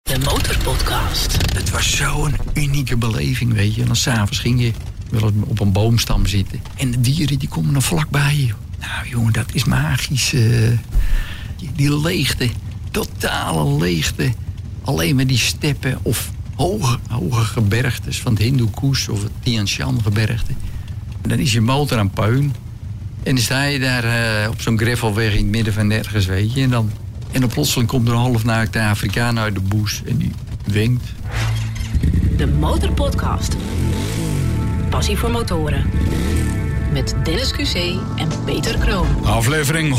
De Motorpodcast. Het was zo'n unieke beleving, weet je. En dan s'avonds ging je wel op een boomstam zitten. En de dieren die komen dan vlakbij je. Nou jongen, dat is magisch. Die leegte, totale leegte. Alleen maar die steppen of hoge gebergtes van het Hindoekush of het Tian Shan gebergte. En dan is je motor aan puin. En dan sta je daar op zo'n gravelweg in het midden van nergens, weet je. En dan plotseling komt er een halfnaakte Afrikaan uit de bush en die wenkt. De Motorpodcast. Passie voor motoren. Met Dennis QC en Peter Kroon. Aflevering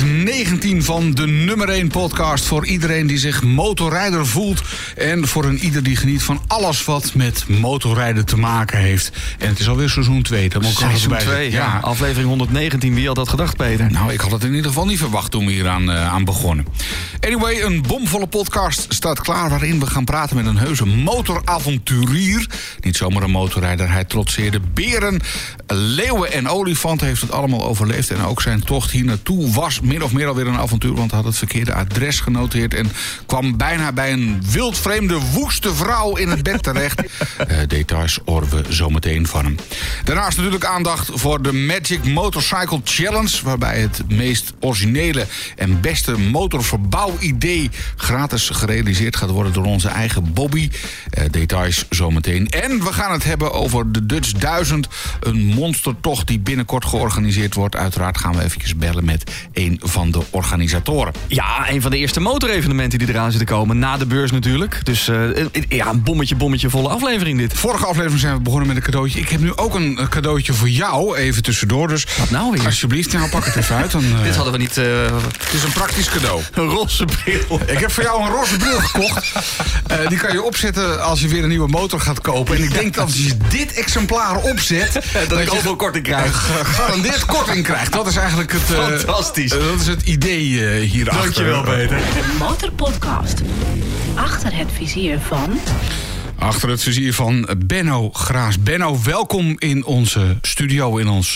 119 van de nummer 1 podcast voor iedereen die zich motorrijder voelt. En voor een ieder die geniet van alles wat met motorrijden te maken heeft. En het is alweer seizoen 2. Seizoen 2, ja. Aflevering 119. Wie had dat gedacht, Peter? Nou, ik had het in ieder geval niet verwacht toen we hier aan begonnen. Anyway, een bomvolle podcast staat klaar waarin we gaan praten met een heuse motoravonturier. Niet zomaar een motorrijder, hij trotseerde beren, leeuwen en olifanten, heeft het allemaal overleefd. En ook zijn tocht hier naartoe was min of meer alweer een avontuur, want hij had het verkeerde adres genoteerd en kwam bijna bij een wildvreemde woeste vrouw in het bed terecht. Details horen we zometeen van hem. Daarnaast natuurlijk aandacht voor de Magic Motorcycle Challenge, waarbij het meest originele en beste motorverbouwidee gratis gerealiseerd gaat worden door onze eigen Bobby. Details zometeen. En we gaan het hebben over de Dutch 1000, een monstertocht die binnenkort georganiseerd wordt. Uiteraard gaan we eventjes bellen met een van de organisatoren. Ja, een van de eerste motorevenementen die eraan zitten komen. Na de beurs natuurlijk. Dus een bommetje volle aflevering dit. Vorige aflevering zijn we begonnen met een cadeautje. Ik heb nu ook een cadeautje voor jou, even tussendoor. Dus wat nou weer? Alsjeblieft, nou pak het even uit. Dan, dit hadden we niet... Het is een praktisch cadeau. Een roze bril. Ik heb voor jou een roze bril gekocht. Die kan je opzetten als je weer een nieuwe motor gaat kopen. En ik denk dat als je dit exemplaar opzet... dat ik al veel korting krijg. Gegarandeerd korting krijgt. Dat is eigenlijk het... Fantastisch. Dat is het idee hierachter. Dankjewel, Peter. De Motorpodcast. Achter het vizier van... Achter het vizier van Benno Graas. Benno, welkom in onze studio, in ons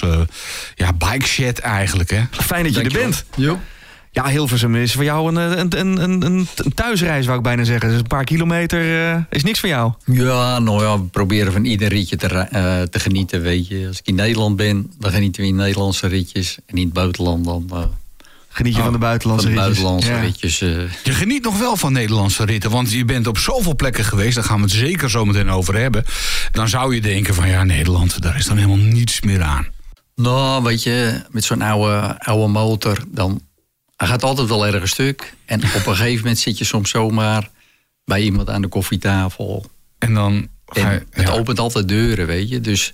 bike shed eigenlijk, hè? Fijn dat je er bent. Jo. Ja, Hilversum is voor jou een thuisreis, wou ik bijna zeggen. Dus een paar kilometer is niks voor jou. Ja, nou ja, we proberen van ieder ritje te genieten, weet je. Als ik in Nederland ben, dan genieten we in Nederlandse ritjes. En in het buitenland dan... Geniet je van de buitenlandse ritjes. Je geniet nog wel van Nederlandse ritten, want je bent op zoveel plekken geweest. Daar gaan we het zeker zo meteen over hebben. Dan zou je denken van ja, Nederland, daar is dan helemaal niets meer aan. Nou, weet je, met zo'n oude motor, dan... Hij gaat altijd wel ergens stuk. En op een gegeven moment zit je soms zomaar bij iemand aan de koffietafel. En dan... Het opent altijd deuren, weet je. Dus,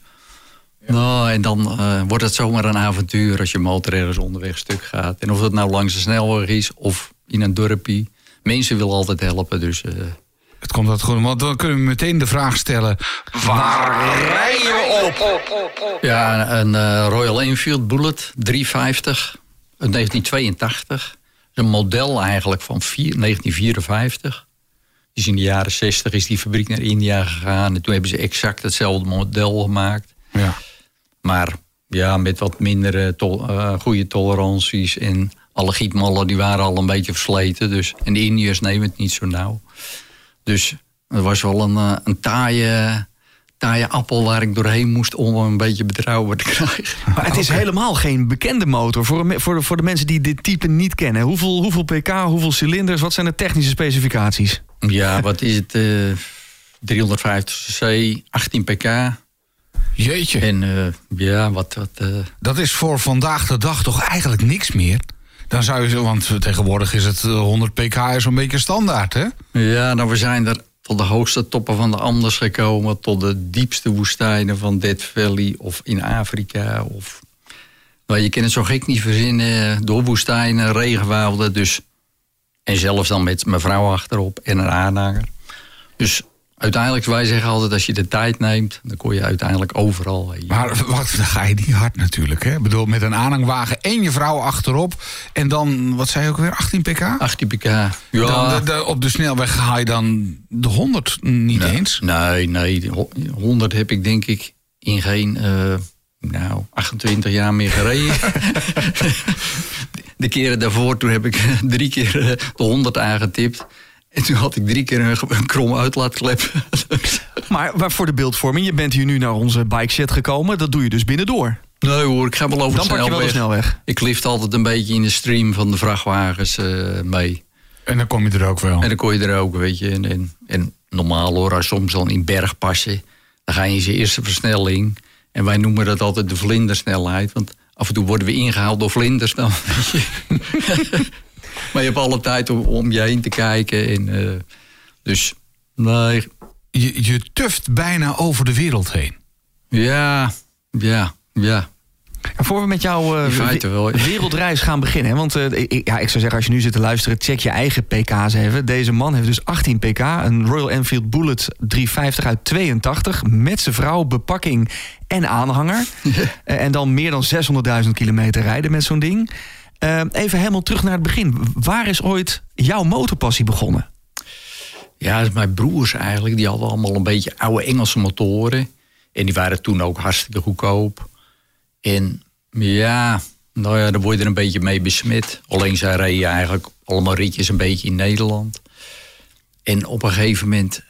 nou, en dan wordt het zomaar een avontuur als je motor ergens onderweg stuk gaat. En of het nou langs de snelweg is of in een dorpje. Mensen willen altijd helpen, dus... Het komt altijd goed, want dan kunnen we meteen de vraag stellen... Waar rij je op? Ja, een Royal Enfield Bullet 350... uit 1982. Een model eigenlijk van 1954. Dus in de jaren 60 is die fabriek naar India gegaan. En toen hebben ze exact hetzelfde model gemaakt. Ja. Maar ja, met wat minder goede toleranties. En alle gietmallen die waren al een beetje versleten. Dus, en de Indiërs nemen het niet zo nauw. Dus het was wel een taaie appel waar ik doorheen moest om een beetje betrouwbaar te krijgen. Maar het is helemaal geen bekende motor voor de mensen die dit type niet kennen. Hoeveel pk, hoeveel cilinders, wat zijn de technische specificaties? Ja, wat is het? 350 cc, 18 pk. Jeetje. En wat... Dat is voor vandaag de dag toch eigenlijk niks meer? Dan zou je, want tegenwoordig is het 100 pk zo'n beetje standaard, hè? Ja, nou we zijn er tot de hoogste toppen van de Andes gekomen, tot de diepste woestijnen van Death Valley of in Afrika. Je kan het zo gek niet verzinnen, door woestijnen, regenwouden. Dus, en zelfs dan met mijn vrouw achterop en een aanhanger. Dus uiteindelijk, wij zeggen altijd, als je de tijd neemt, dan kom je uiteindelijk overal heen. Maar dan ga je niet hard natuurlijk, hè? Ik bedoel, met een aanhangwagen en je vrouw achterop. En dan, wat zei je ook weer, 18 pk? 18 pk, ja. Dan, op de snelweg ga je dan de 100 niet eens? Nee, 100 heb ik denk ik in geen 28 jaar meer gereden. De keren daarvoor, toen heb ik 3 keer de 100 aangetipt. En toen had ik 3 keer een krom uitlaatklep. Maar voor de beeldvorming, je bent hier nu naar onze bikeshed gekomen. Dat doe je dus binnendoor. Nee hoor, ik ga wel over de snelweg. Dan pak je wel de snelweg. Ik lift altijd een beetje in de stream van de vrachtwagens mee. En dan kom je er ook wel. En dan kon je er ook, weet je. En normaal hoor, als soms dan in berg passen, dan ga je in zijn eerste versnelling. En wij noemen dat altijd de vlindersnelheid. Want af en toe worden we ingehaald door vlinders. Dan, weet je. Maar je hebt alle tijd om je heen te kijken. En, dus, nee. Je tuft bijna over de wereld heen. Ja. En voor we met jouw wereldreis gaan beginnen. Want ik zou zeggen, als je nu zit te luisteren, check je eigen pk's even. Deze man heeft dus 18 pk. Een Royal Enfield Bullet 350 uit 82. Met zijn vrouw, bepakking en aanhanger. En dan meer dan 600.000 kilometer rijden met zo'n ding. Even helemaal terug naar het begin. Waar is ooit jouw motorpassie begonnen? Ja, dat is mijn broers eigenlijk. Die hadden allemaal een beetje oude Engelse motoren. En die waren toen ook hartstikke goedkoop. En ja, daar word je er een beetje mee besmet. Alleen zij reden eigenlijk allemaal ritjes een beetje in Nederland. En op een gegeven moment,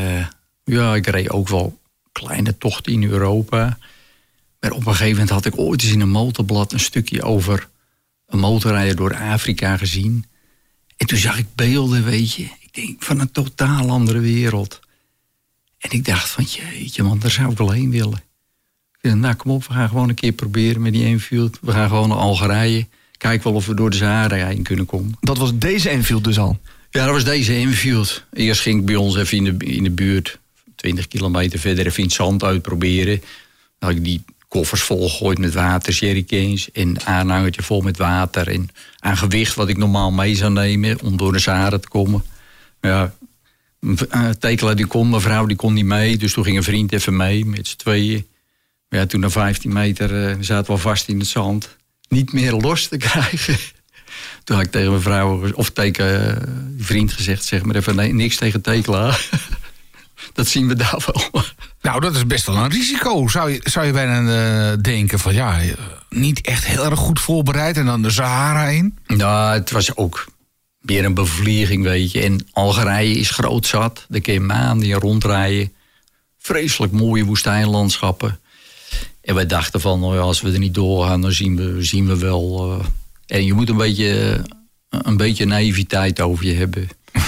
ik reed ook wel kleine tochten in Europa. Maar op een gegeven moment had ik ooit eens in een motorblad een stukje over een motorrijder door Afrika gezien. En toen zag ik beelden, weet je. Ik denk, van een totaal andere wereld. En ik dacht van, jeetje man, daar zou ik wel heen willen. Ik dacht, nou kom op, we gaan gewoon een keer proberen met die Enfield. We gaan gewoon naar Algerije. Kijk wel of we door de Sahara heen kunnen komen. Dat was deze Enfield dus al? Ja, dat was deze Enfield. Eerst ging ik bij ons even in de buurt, 20 kilometer verder, even in het zand uitproberen. Dan had ik die koffers volgegooid met water, jerrycans en een aanhangertje vol met water. En aan gewicht wat ik normaal mee zou nemen om door de Sahara te komen. Ja, Tekela mijn vrouw die kon niet mee. Dus toen ging een vriend even mee met z'n tweeën. Ja, toen na 15 meter zaten we vast in het zand. Niet meer los te krijgen. Toen had ik tegen mijn vrouw, of tegen die vriend gezegd, zeg maar even, nee, niks tegen Tekela. Dat zien we daar wel. Nou, dat is best wel een risico. Zou je bijna denken van niet echt heel erg goed voorbereid en dan de Sahara in? Nou, het was ook weer een bevlieging, weet je. En Algerije is groot zat. Daar kun je maanden rondrijden. Vreselijk mooie woestijnlandschappen. En wij dachten van, als we er niet doorgaan, dan zien we wel. En je moet een beetje naïviteit over je hebben.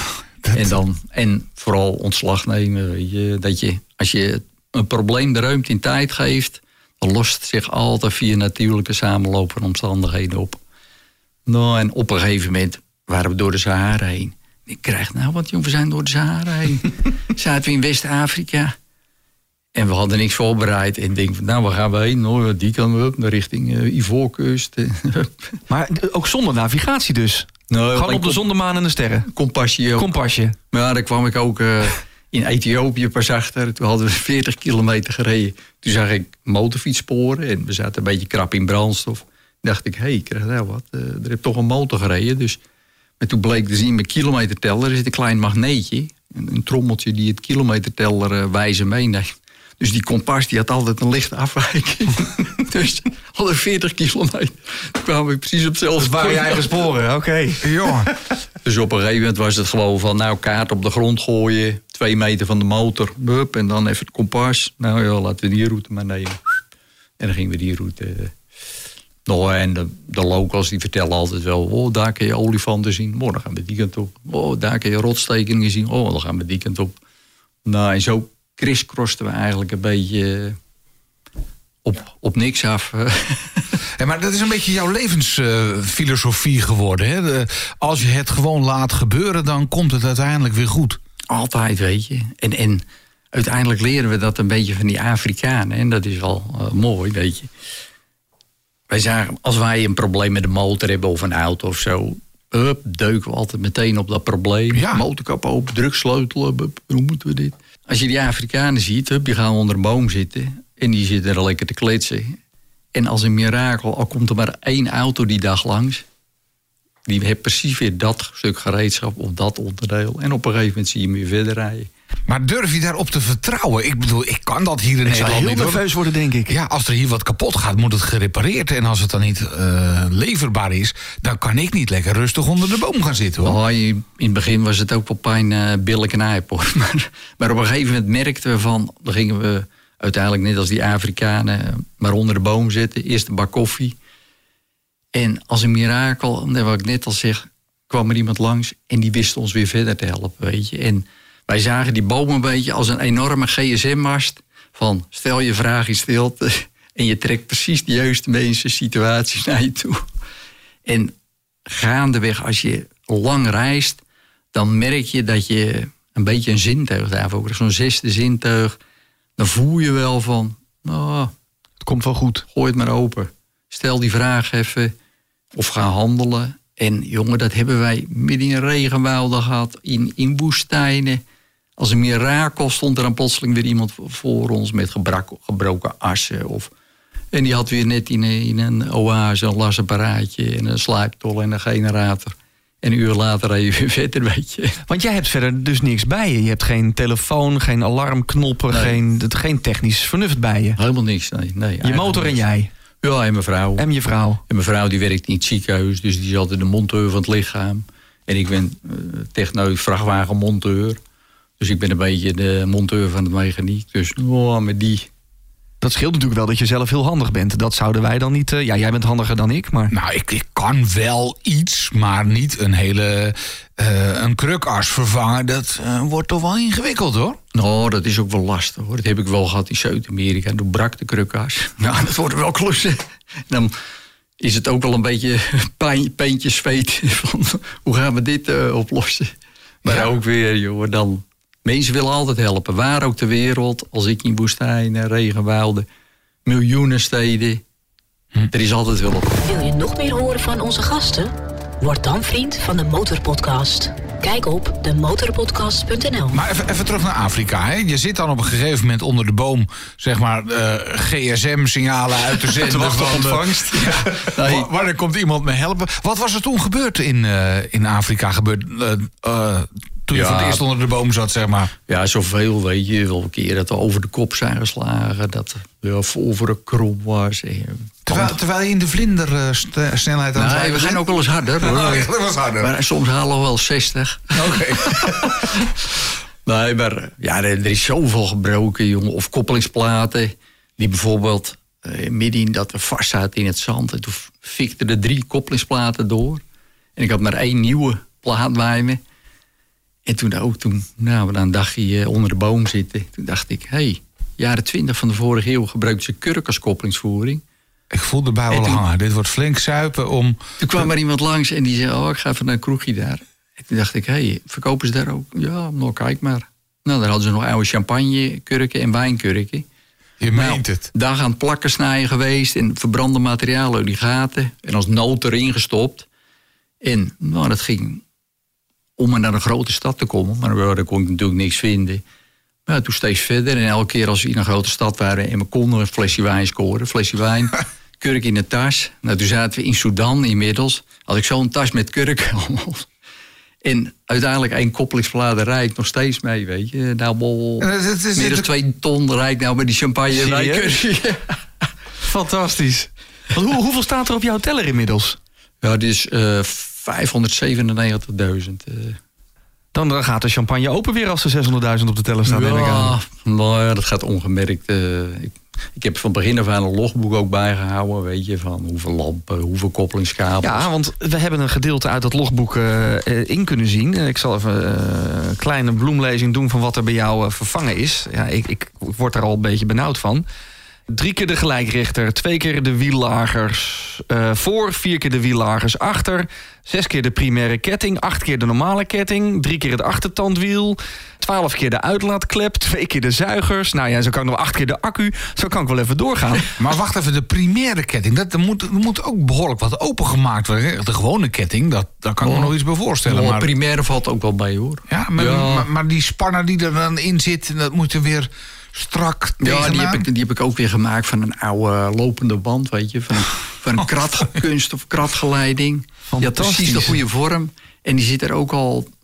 En vooral ontslag nemen. Weet je, dat je, als je een probleem de ruimte in tijd geeft, dan lost het zich altijd via natuurlijke samenloop van omstandigheden op. Nou, en op een gegeven moment waren we door de Sahara heen. Ik krijg want we zijn door de Sahara heen. Zaten we in West-Afrika. En we hadden niks voorbereid. En ik denk van, waar gaan we heen? Die kan we op, naar richting Ivoorkust. Maar ook zonder navigatie dus? Nou, gewoon op de zon, de maan en de sterren? Kompasje ook. Kompasje. Maar ja, daar kwam ik ook in Ethiopië pas achter. Toen hadden we 40 kilometer gereden. Toen zag ik motorfietssporen en we zaten een beetje krap in brandstof. Toen dacht ik, ik krijg nou wat. Er heeft toch een motor gereden. Dus. Maar toen bleek te zien, mijn kilometerteller, er zit een klein magneetje. Een trommeltje die het kilometerteller wijzen meeneemt. Dus die kompas die had altijd een lichte afwijking. Dus hadden 40 kilometer. Toen kwamen we precies op hetzelfde spoor. Waren je eigen sporen, oké. Ja. Dus op een gegeven moment was het gewoon van, kaart op de grond gooien. 2 meter van de motor. Bup, en dan even het kompas. Laten we die route maar nemen. En dan gingen we die route. En de locals die vertellen altijd wel, daar kun je olifanten zien. Dan gaan we die kant op. Daar kun je rotstekeningen zien. Dan gaan we die kant op. Nou, en zo crisscrosten we eigenlijk een beetje op niks af. Ja, maar dat is een beetje jouw levensfilosofie geworden. Hè? Als je het gewoon laat gebeuren, dan komt het uiteindelijk weer goed. Altijd, weet je. En uiteindelijk leren we dat een beetje van die Afrikanen. En dat is wel mooi, weet je. Wij zagen, als wij een probleem met de motor hebben of een auto of zo, deuken we altijd meteen op dat probleem. Ja. Motorkap open, drugssleutel, hoe moeten we dit? Als je die Afrikanen ziet, die gaan onder een boom zitten en die zitten er lekker te kletsen. En als een mirakel, al komt er maar 1 auto die dag langs, die heeft precies weer dat stuk gereedschap of dat onderdeel. En op een gegeven moment zie je hem weer verder rijden. Maar durf je daarop te vertrouwen? Ik bedoel, ik kan dat hier in Nederland niet. Ik zou heel nerveus worden, denk ik. Ja, als er hier wat kapot gaat, moet het gerepareerd. En als het dan niet leverbaar is, dan kan ik niet lekker rustig onder de boom gaan zitten, hoor. Oh, in het begin was het ook wel pijn billen knijpen, hoor. Maar op een gegeven moment merkten we van... Dan gingen we uiteindelijk net als die Afrikanen maar onder de boom zitten. Eerst een bak koffie. En als een mirakel, wat ik net al zeg... kwam er iemand langs en die wist ons weer verder te helpen, weet je. En wij zagen die boom een beetje als een enorme gsm-mast... van stel je vraag in stilte... en je trekt precies de juiste mensen situaties naar je toe. En gaandeweg, als je lang reist... dan merk je dat je een beetje een zintuig daarvoor krijgt. Zo'n 6e zintuig. Dan voel je wel van... Oh, het komt wel goed. Gooi het maar open. Stel die vraag even. Of ga handelen. En jongen, dat hebben wij midden in regenwouden gehad. In woestijnen. Als een mirakel stond er dan plotseling weer iemand voor ons... met gebroken assen. En die had weer net in een oase een lasapparaatje... en een slijptol en een generator. En een uur later reed je weer verder, weet je. Want jij hebt verder dus niks bij je. Je hebt geen telefoon, geen alarmknoppen... geen technisch vernuft bij je. Helemaal niks, nee. Je motor en jij? Ja, en mijn vrouw. En je vrouw? En mijn vrouw die werkt in het ziekenhuis, dus die is altijd de monteur van het lichaam. En ik ben vrachtwagenmonteur. Dus ik ben een beetje de monteur van de mechaniek. Dus met die... Dat scheelt natuurlijk wel dat je zelf heel handig bent. Dat zouden wij dan niet... jij bent handiger dan ik, maar... Nou, ik kan wel iets, maar niet een hele... een krukas vervangen, dat wordt toch wel ingewikkeld, hoor. Nou, dat is ook wel lastig, hoor. Dat heb ik wel gehad in Zuid-Amerika. Toen brak de krukas. Nou, dat wordt wel klussen. Dan is het ook wel een beetje peentjes zweet. Van, hoe gaan we dit oplossen? Maar ook weer, joh, dan... Mensen willen altijd helpen, waar ook ter wereld. Als ik in woestijnen, regenwouden, miljoenen steden. Er is altijd wel op. Wil je nog meer horen van onze gasten? Word dan vriend van de Motorpodcast. Kijk op demotorpodcast.nl. Maar even terug naar Afrika. Hè? Je zit dan op een gegeven moment onder de boom... zeg maar GSM-signalen uit te zetten. Van ontvangst. Waar komt iemand me helpen? Wat was er toen gebeurd in Afrika? Toen je voor het eerst onder de boom zat, zeg maar. Ja, zoveel, weet je. Wel een keer dat we over de kop zijn geslagen. Dat we volveren krom was. Terwijl je in de vlindersnelheid aan het rijden... we gaan ook wel eens harder, hoor. Oh, ja, dat was harder. Maar soms halen we wel 60. Oké. Nee, maar ja, er is zoveel gebroken, jongen. Of koppelingsplaten die bijvoorbeeld midden in dat we vast zaten in het zand. En toen fikten er 3 koppelingsplaten door. En ik had maar 1 nieuwe plaat bij me. En toen we dan een dagje onder de boom zitten. Toen dacht ik, jaren 20 van de vorige eeuw gebruikten ze kurk als koppelingsvoering. Ik voel de bui al hangen. Dit wordt flink zuipen om... Toen kwam er iemand langs en die zei, ik ga even naar een kroegje daar. En toen dacht ik, verkopen ze daar ook? Ja, nou kijk maar. Nou, daar hadden ze nog oude champagnekurken en wijnkurken. Je meent het. Daar gaan plakken snijden geweest en verbrande materialen uit die gaten. En als nood erin gestopt. En dat ging om maar naar een grote stad te komen. Maar daar kon ik natuurlijk niks vinden. Maar toen steeds verder. En elke keer als we in een grote stad waren en we konden een flesje wijn scoren. Flesje wijn, kurk in de tas. Nou, toen zaten we in Sudan inmiddels. Had ik zo'n tas met kurk allemaal. En uiteindelijk 1 koppelingsplaat rijd nog steeds mee, weet je. Nou, meer dan 2 ton rijd nou met die champagne wijnkurk. Fantastisch. Hoeveel staat er op jouw teller inmiddels? Ja, dit is 597.000. Dan gaat de champagne open weer als er 600.000 op de teller staat, neem ik aan. Nou ja, dat gaat ongemerkt. Ik heb van begin af aan een logboek ook bijgehouden, weet je, van hoeveel lampen, hoeveel koppelingskabels. Ja, want we hebben een gedeelte uit dat logboek in kunnen zien. Ik zal even een kleine bloemlezing doen van wat er bij jou vervangen is. Ja, ik word daar al een beetje benauwd van. 3 keer de gelijkrichter, 2 keer de wiellagers voor, 4 keer de wiellagers achter, 6 keer de primaire ketting, 8 keer de normale ketting, 3 keer het achtertandwiel, 12 keer de uitlaatklep, 2 keer de zuigers. Nou ja, zo kan ik nog 8 keer de accu. Zo kan ik wel even doorgaan. Maar wacht even, de primaire ketting, er moet ook behoorlijk wat opengemaakt worden. De gewone ketting, daar kan ik me nog iets bij voorstellen. Maar primaire valt ook wel bij, hoor. Ja, maar die spanner die er dan in zit, dat moet er weer strak tegenaan. Die heb ik ook weer gemaakt van een oude lopende band, weet je. Van een kratkunst of kratgeleiding. Die had precies de goede vorm. En die zit er ook al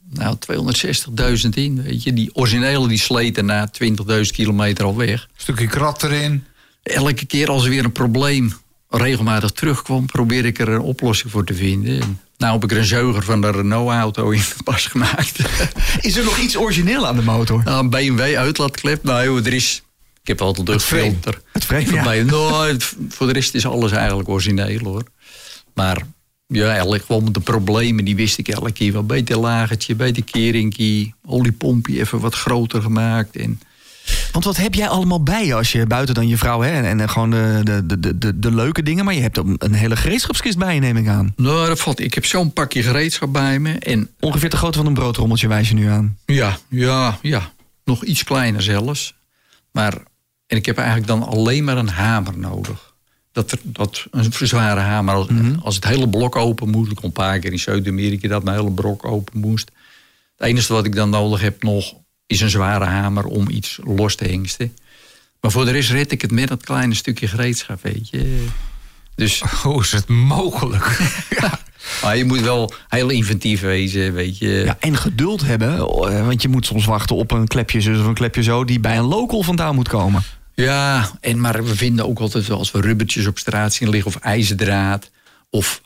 Nou, 260.000 in, weet je. Die originele die sleten na 20.000 kilometer al weg. Stukje krat erin. Elke keer als er weer een probleem regelmatig terugkwam, probeer ik er een oplossing voor te vinden. En nou heb ik er een zeuger van de Renault-auto in pas gemaakt. Is er nog iets origineel aan de motor? Nou, een BMW-uitlaatklep. Nou, joh, er is... Ik heb altijd een luchtfilter. Het frame, ja. Nou, voor de rest is alles eigenlijk origineel, hoor. Maar ja, eigenlijk gewoon met de problemen, die wist ik elke keer wel. Beter lagertje, beter keringkie, oliepompje even wat groter gemaakt. En want wat heb jij allemaal bij je als je buiten dan je vrouw... Hè, en gewoon de leuke dingen... maar je hebt ook een hele gereedschapskist bij je, neem ik aan. Nou, dat valt. Ik heb zo'n pakje gereedschap bij me. En ongeveer de grootte van een broodrommeltje wijs je nu aan. Ja. Nog iets kleiner zelfs. En ik heb eigenlijk dan alleen maar een hamer nodig. Een zware hamer. Als het hele blok open moest... Ik kon een paar keer in Zuid-Amerika dat mijn hele blok open moest. Het enige wat ik dan nodig heb nog... is een zware hamer om iets los te hengsten. Maar voor de rest red ik het met dat kleine stukje gereedschap, weet je. Dus, hoe is het mogelijk? Ja. Maar je moet wel heel inventief wezen, weet je. Ja, en geduld hebben, want je moet soms wachten op een klepje zus of een klepje zo... die bij een local vandaan moet komen. Ja, maar we vinden ook altijd wel als we rubbertjes op straat zien liggen... of ijzerdraad, of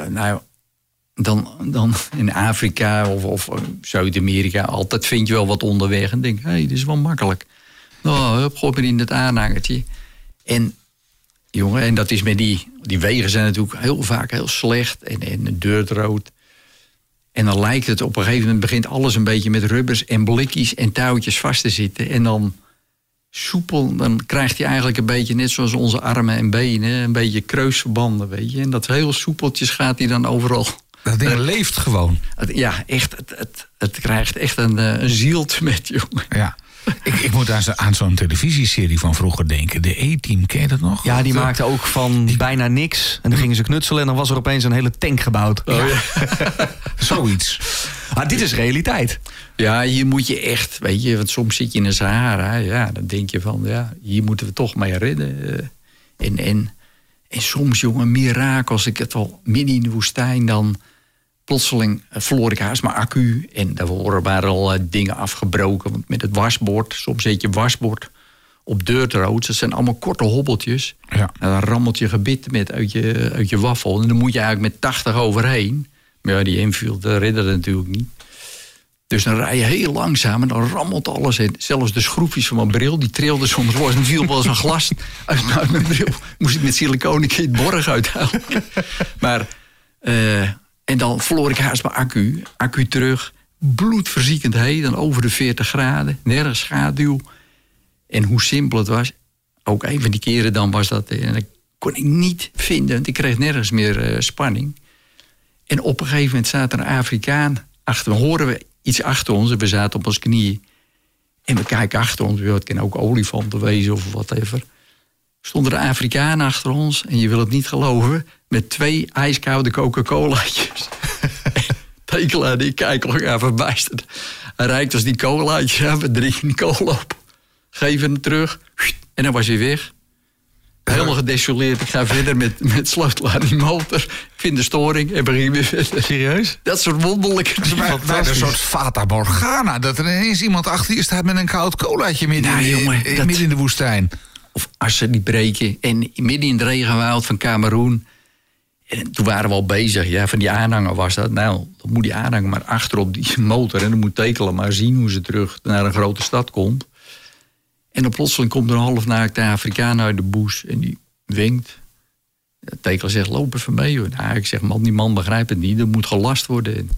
dan in Afrika of Zuid-Amerika... altijd vind je wel wat onderweg en denk... hé, dit is wel makkelijk. Nou, gooi maar in het aanhangertje. En jongen, en dat is met die wegen zijn natuurlijk heel vaak heel slecht... en dirtrood. En dan lijkt het op een gegeven moment... begint alles een beetje met rubbers en blikjes en touwtjes vast te zitten... en dan soepel, dan krijgt hij eigenlijk een beetje... net zoals onze armen en benen, een beetje kruisverbanden, weet je. En dat heel soepeltjes gaat hij dan overal... Dat ding leeft gewoon. Ja, echt. Het krijgt echt een zieltje met, jongen. Ja. Ik moet aan zo'n televisieserie van vroeger denken. De E-Team, ken je dat nog? Ja, die maakte ook van bijna niks. En dan gingen ze knutselen en dan was er opeens een hele tank gebouwd. Oh, ja. Zoiets. Maar dit is realiteit. Ja, hier moet je echt, weet je, want soms zit je in de Sahara. Ja, dan denk je van, ja, hier moeten we toch mee redden. En soms, jongen, mirakel, als ik het al midden in de woestijn dan... plotseling verloor ik haast mijn accu. En daarvoor waren al dingen afgebroken. Want met het wasbord, soms zet je wasbord op dirtroads. Dat zijn allemaal korte hobbeltjes. Ja. En dan rammelt je gebit met uit je waffel. En dan moet je eigenlijk met 80 overheen. Maar ja, die Enfield redde dat natuurlijk niet. Dus dan rij je heel langzaam en dan rammelt alles. En zelfs de schroefjes van mijn bril, die trilden soms los. En viel wel eens een glas uit mijn bril. Moest ik met siliconen het borg uithalen. Maar... en dan verloor ik haast mijn accu terug. Bloedverziekend heet, dan over de 40 graden. Nergens schaduw. En hoe simpel het was. Ook een van die keren dan was dat... en dat kon ik niet vinden, want ik kreeg nergens meer spanning. En op een gegeven moment staat er een Afrikaan achter. Horen we iets achter ons en we zaten op ons knieën. En we kijken achter ons. Het kan ook olifanten wezen of whatever. Stond er een Afrikaan achter ons. En je wil het niet geloven... met 2 ijskoude Coca-Colaatjes. Tekelaar, die kijkt elkaar verbijsterd. Hij reikt als die colaatjes aan. We drinken die cola op. Geven hem terug. En dan was hij weg. Helemaal gedesoleerd. Ik ga verder met sleutel aan die motor. Ik vind de storing en begin weer verder. Serieus? Dat soort wonderlijke dingen. Een soort Fata Morgana. Dat er ineens iemand achter je staat met een koud colaatje midden in de woestijn. Of assen die breken. En midden in het regenwoud van Kameroen. En toen waren we al bezig. Ja, van die aanhanger was dat. Nou, dan moet die aanhanger maar achter op die motor. En dan moet Tekela maar zien hoe ze terug naar een grote stad komt. En dan plotseling komt er een halfnaakte Afrikaan uit de bush. En die winkt. Tekela zegt, loop even mee. Hoor. Nou, ik zeg, man, die man begrijpt het niet. Dat moet gelast worden. En,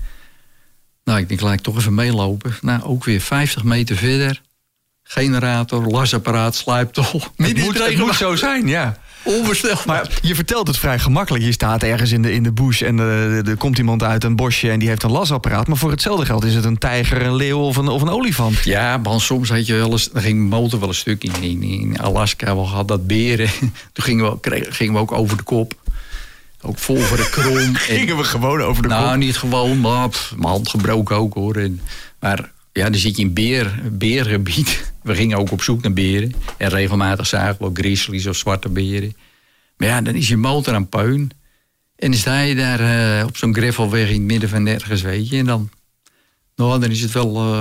nou, ik denk, laat ik toch even meelopen. Nou, ook weer 50 meter verder. Generator, lasapparaat, sluiptol. Het moet zo zijn, ja. Onvoorstelbaar. Maar je vertelt het vrij gemakkelijk. Je staat ergens in de bush en er komt iemand uit een bosje... en die heeft een lasapparaat. Maar voor hetzelfde geld is het een tijger, een leeuw of een olifant. Ja, maar soms had je wel eens... Dan ging de motor wel een stuk in Alaska. We hadden dat beren. Toen gingen we ook over de kop. Ook vol voor de krom. Gingen we gewoon over de kop? Nou, niet gewoon, maar mijn hand gebroken ook, hoor. Maar ja, dan zit je in beergebied. We gingen ook op zoek naar beren. En regelmatig zagen we ook grizzlies of zwarte beren. Maar ja, dan is je motor aan puin. En dan sta je daar op zo'n gravelweg in het midden van nergens, weet je. En dan Nou, dan is het wel...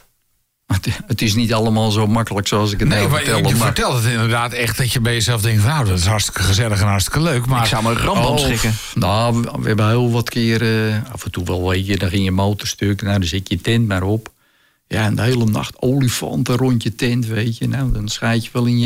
Het is niet allemaal zo makkelijk zoals ik het vertel. Je vertelt het inderdaad echt dat je bij jezelf denkt... nou, dat is hartstikke gezellig en hartstikke leuk. Maar ik zou me ramp opschrikken. Nou, we hebben heel wat keren... af en toe wel, weet je, dan ging je motorstuk. Nou, dan zet je tent maar op. Ja, en de hele nacht olifanten rond je tent, weet je. Nou, dan schijt je wel in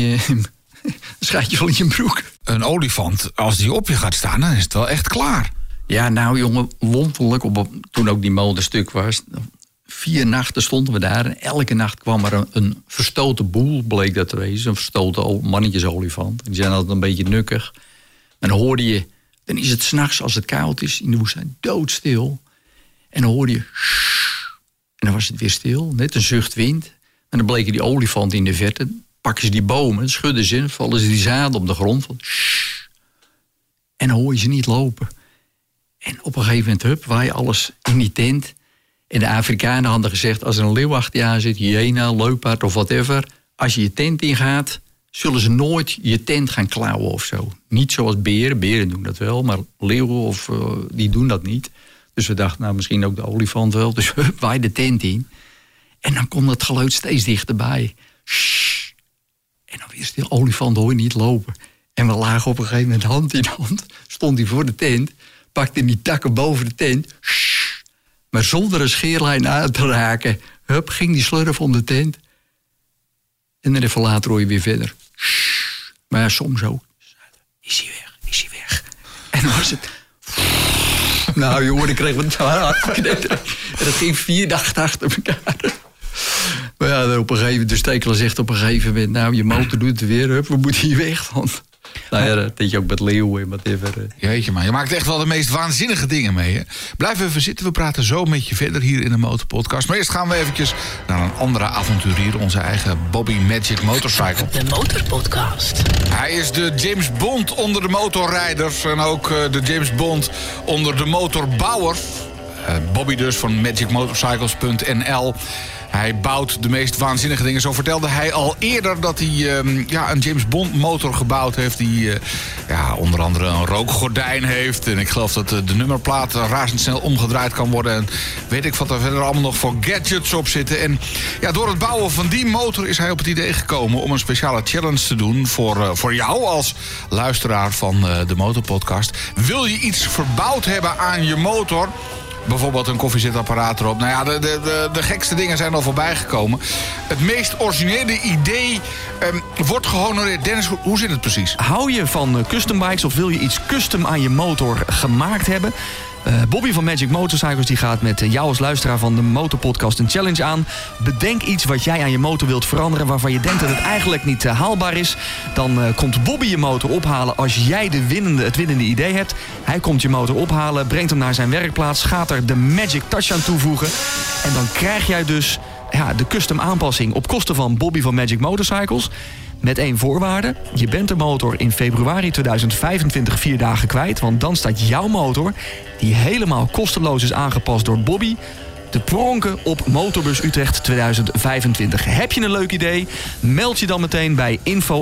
je broek. Een olifant, als die op je gaat staan, dan is het wel echt klaar. Ja, nou jongen, wonderlijk. Toen ook die motorstuk was... 4 nachten stonden we daar en elke nacht kwam er een verstoten boel, bleek dat te wezen. Een verstoten mannetjesolifant. Die zijn altijd een beetje nukkig. En dan hoorde je, dan is het 's nachts als het koud is in de woestijn doodstil. En dan hoorde je, en dan was het weer stil, net een zucht wind. En dan bleken die olifanten in de verte, pakken ze die bomen, schudden ze, vallen ze die zaden op de grond. Van, en dan hoor je ze niet lopen. En op een gegeven moment, waai alles in die tent. En de Afrikanen hadden gezegd, als er een leeuw achter je aan zit, hyena, leeuwpaard of whatever, als je je tent ingaat, zullen ze nooit je tent gaan klauwen of zo. Niet zoals beren. Beren doen dat wel, maar leeuwen die doen dat niet. Dus we dachten, nou misschien ook de olifant wel. Dus wij de tent in. En dan komt dat geluid steeds dichterbij. Shh. En dan weer stil, olifant hoor je niet lopen. En we lagen op een gegeven moment hand in hand. Stond hij voor de tent, pakte die takken boven de tent. Shh. Maar zonder een scheerlijn aan te raken. Hup, ging die slurf om de tent. En dan even later hoor je weer verder. Shh. Maar ja, soms ook. Is hij weg. En dan was het... Nou jongen, dan kregen we het hard. En dat ging 4 dagen achter elkaar. Maar ja, dan op een gegeven moment, de stekeler zegt op een gegeven moment... nou, je motor doet het weer, hup, we moeten hier weg van. Nou ja, dat deed je ook met leeuwen en whatever. Jeetje man, je maakt echt wel de meest waanzinnige dingen mee, hè? Blijf even zitten, we praten zo met je verder hier in de Motorpodcast. Maar eerst gaan we eventjes naar een andere avonturier, onze eigen Bobby Magic Motorcycle. De Motorpodcast. Hij is de James Bond onder de motorrijders en ook de James Bond onder de motorbouwers. Bobby dus van magicmotorcycles.nl. Hij bouwt de meest waanzinnige dingen. Zo vertelde hij al eerder dat hij een James Bond motor gebouwd heeft... die onder andere een rookgordijn heeft. En ik geloof dat de nummerplaat razendsnel omgedraaid kan worden. En weet ik wat er verder allemaal nog voor gadgets op zitten. En ja, door het bouwen van die motor is hij op het idee gekomen... om een speciale challenge te doen voor jou als luisteraar van de Motorpodcast. Wil je iets verbouwd hebben aan je motor... bijvoorbeeld een koffiezetapparaat erop. Nou ja, de gekste dingen zijn al voorbij gekomen. Het meest originele idee wordt gehonoreerd. Dennis, hoe zit het precies? Hou je van custom bikes of wil je iets custom aan je motor gemaakt hebben? Bobby van Magic Motorcycles die gaat met jou als luisteraar van de Motorpodcast een challenge aan. Bedenk iets wat jij aan je motor wilt veranderen... waarvan je denkt dat het eigenlijk niet haalbaar is. Dan komt Bobby je motor ophalen als jij het winnende idee hebt. Hij komt je motor ophalen, brengt hem naar zijn werkplaats... gaat er de Magic Touch aan toevoegen. En dan krijg jij dus de custom aanpassing op kosten van Bobby van Magic Motorcycles... Met 1 voorwaarde. Je bent de motor in februari 2025 4 dagen kwijt. Want dan staat jouw motor, die helemaal kosteloos is aangepast door Bobby... te pronken op Motorbus Utrecht 2025. Heb je een leuk idee? Meld je dan meteen bij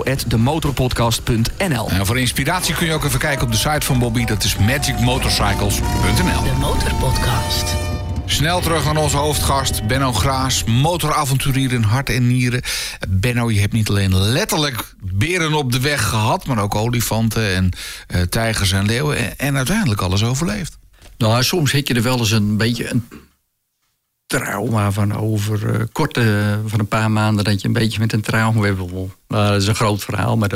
info@demotorpodcast.nl. En voor inspiratie kun je ook even kijken op de site van Bobby. Dat is magicmotorcycles.nl. De Motorpodcast. Snel terug naar onze hoofdgast, Benno Graas, motoravonturier in hart en nieren. Benno, je hebt niet alleen letterlijk beren op de weg gehad... maar ook olifanten en tijgers en leeuwen en uiteindelijk alles overleefd. Nou, soms heb je er wel eens een beetje een trauma van over van een paar maanden... dat je een beetje met een trauma hebt. Nou, dat is een groot verhaal, maar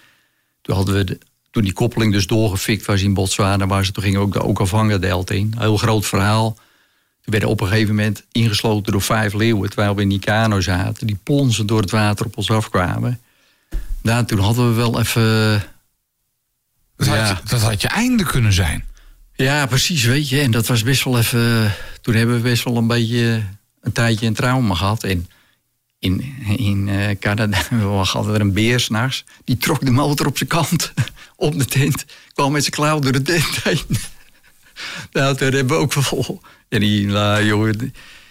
toen die koppeling dus doorgefikt was in Botswana... toen gingen we ook de Okavango-delta in. Een heel groot verhaal. We werden op een gegeven moment ingesloten door 5 leeuwen... terwijl we in die kano zaten. Die plonsen door het water op ons afkwamen. Nou, toen hadden we wel even... Dat had je einde kunnen zijn. Ja, precies, weet je. En dat was best wel even... Toen hebben we best wel een beetje een tijdje een trauma gehad. En in Canada hadden we een beer 's nachts. Die trok de motor op zijn kant op de tent. Kwam met zijn klauw door de tent heen. Nou, toen hebben we ook wel... En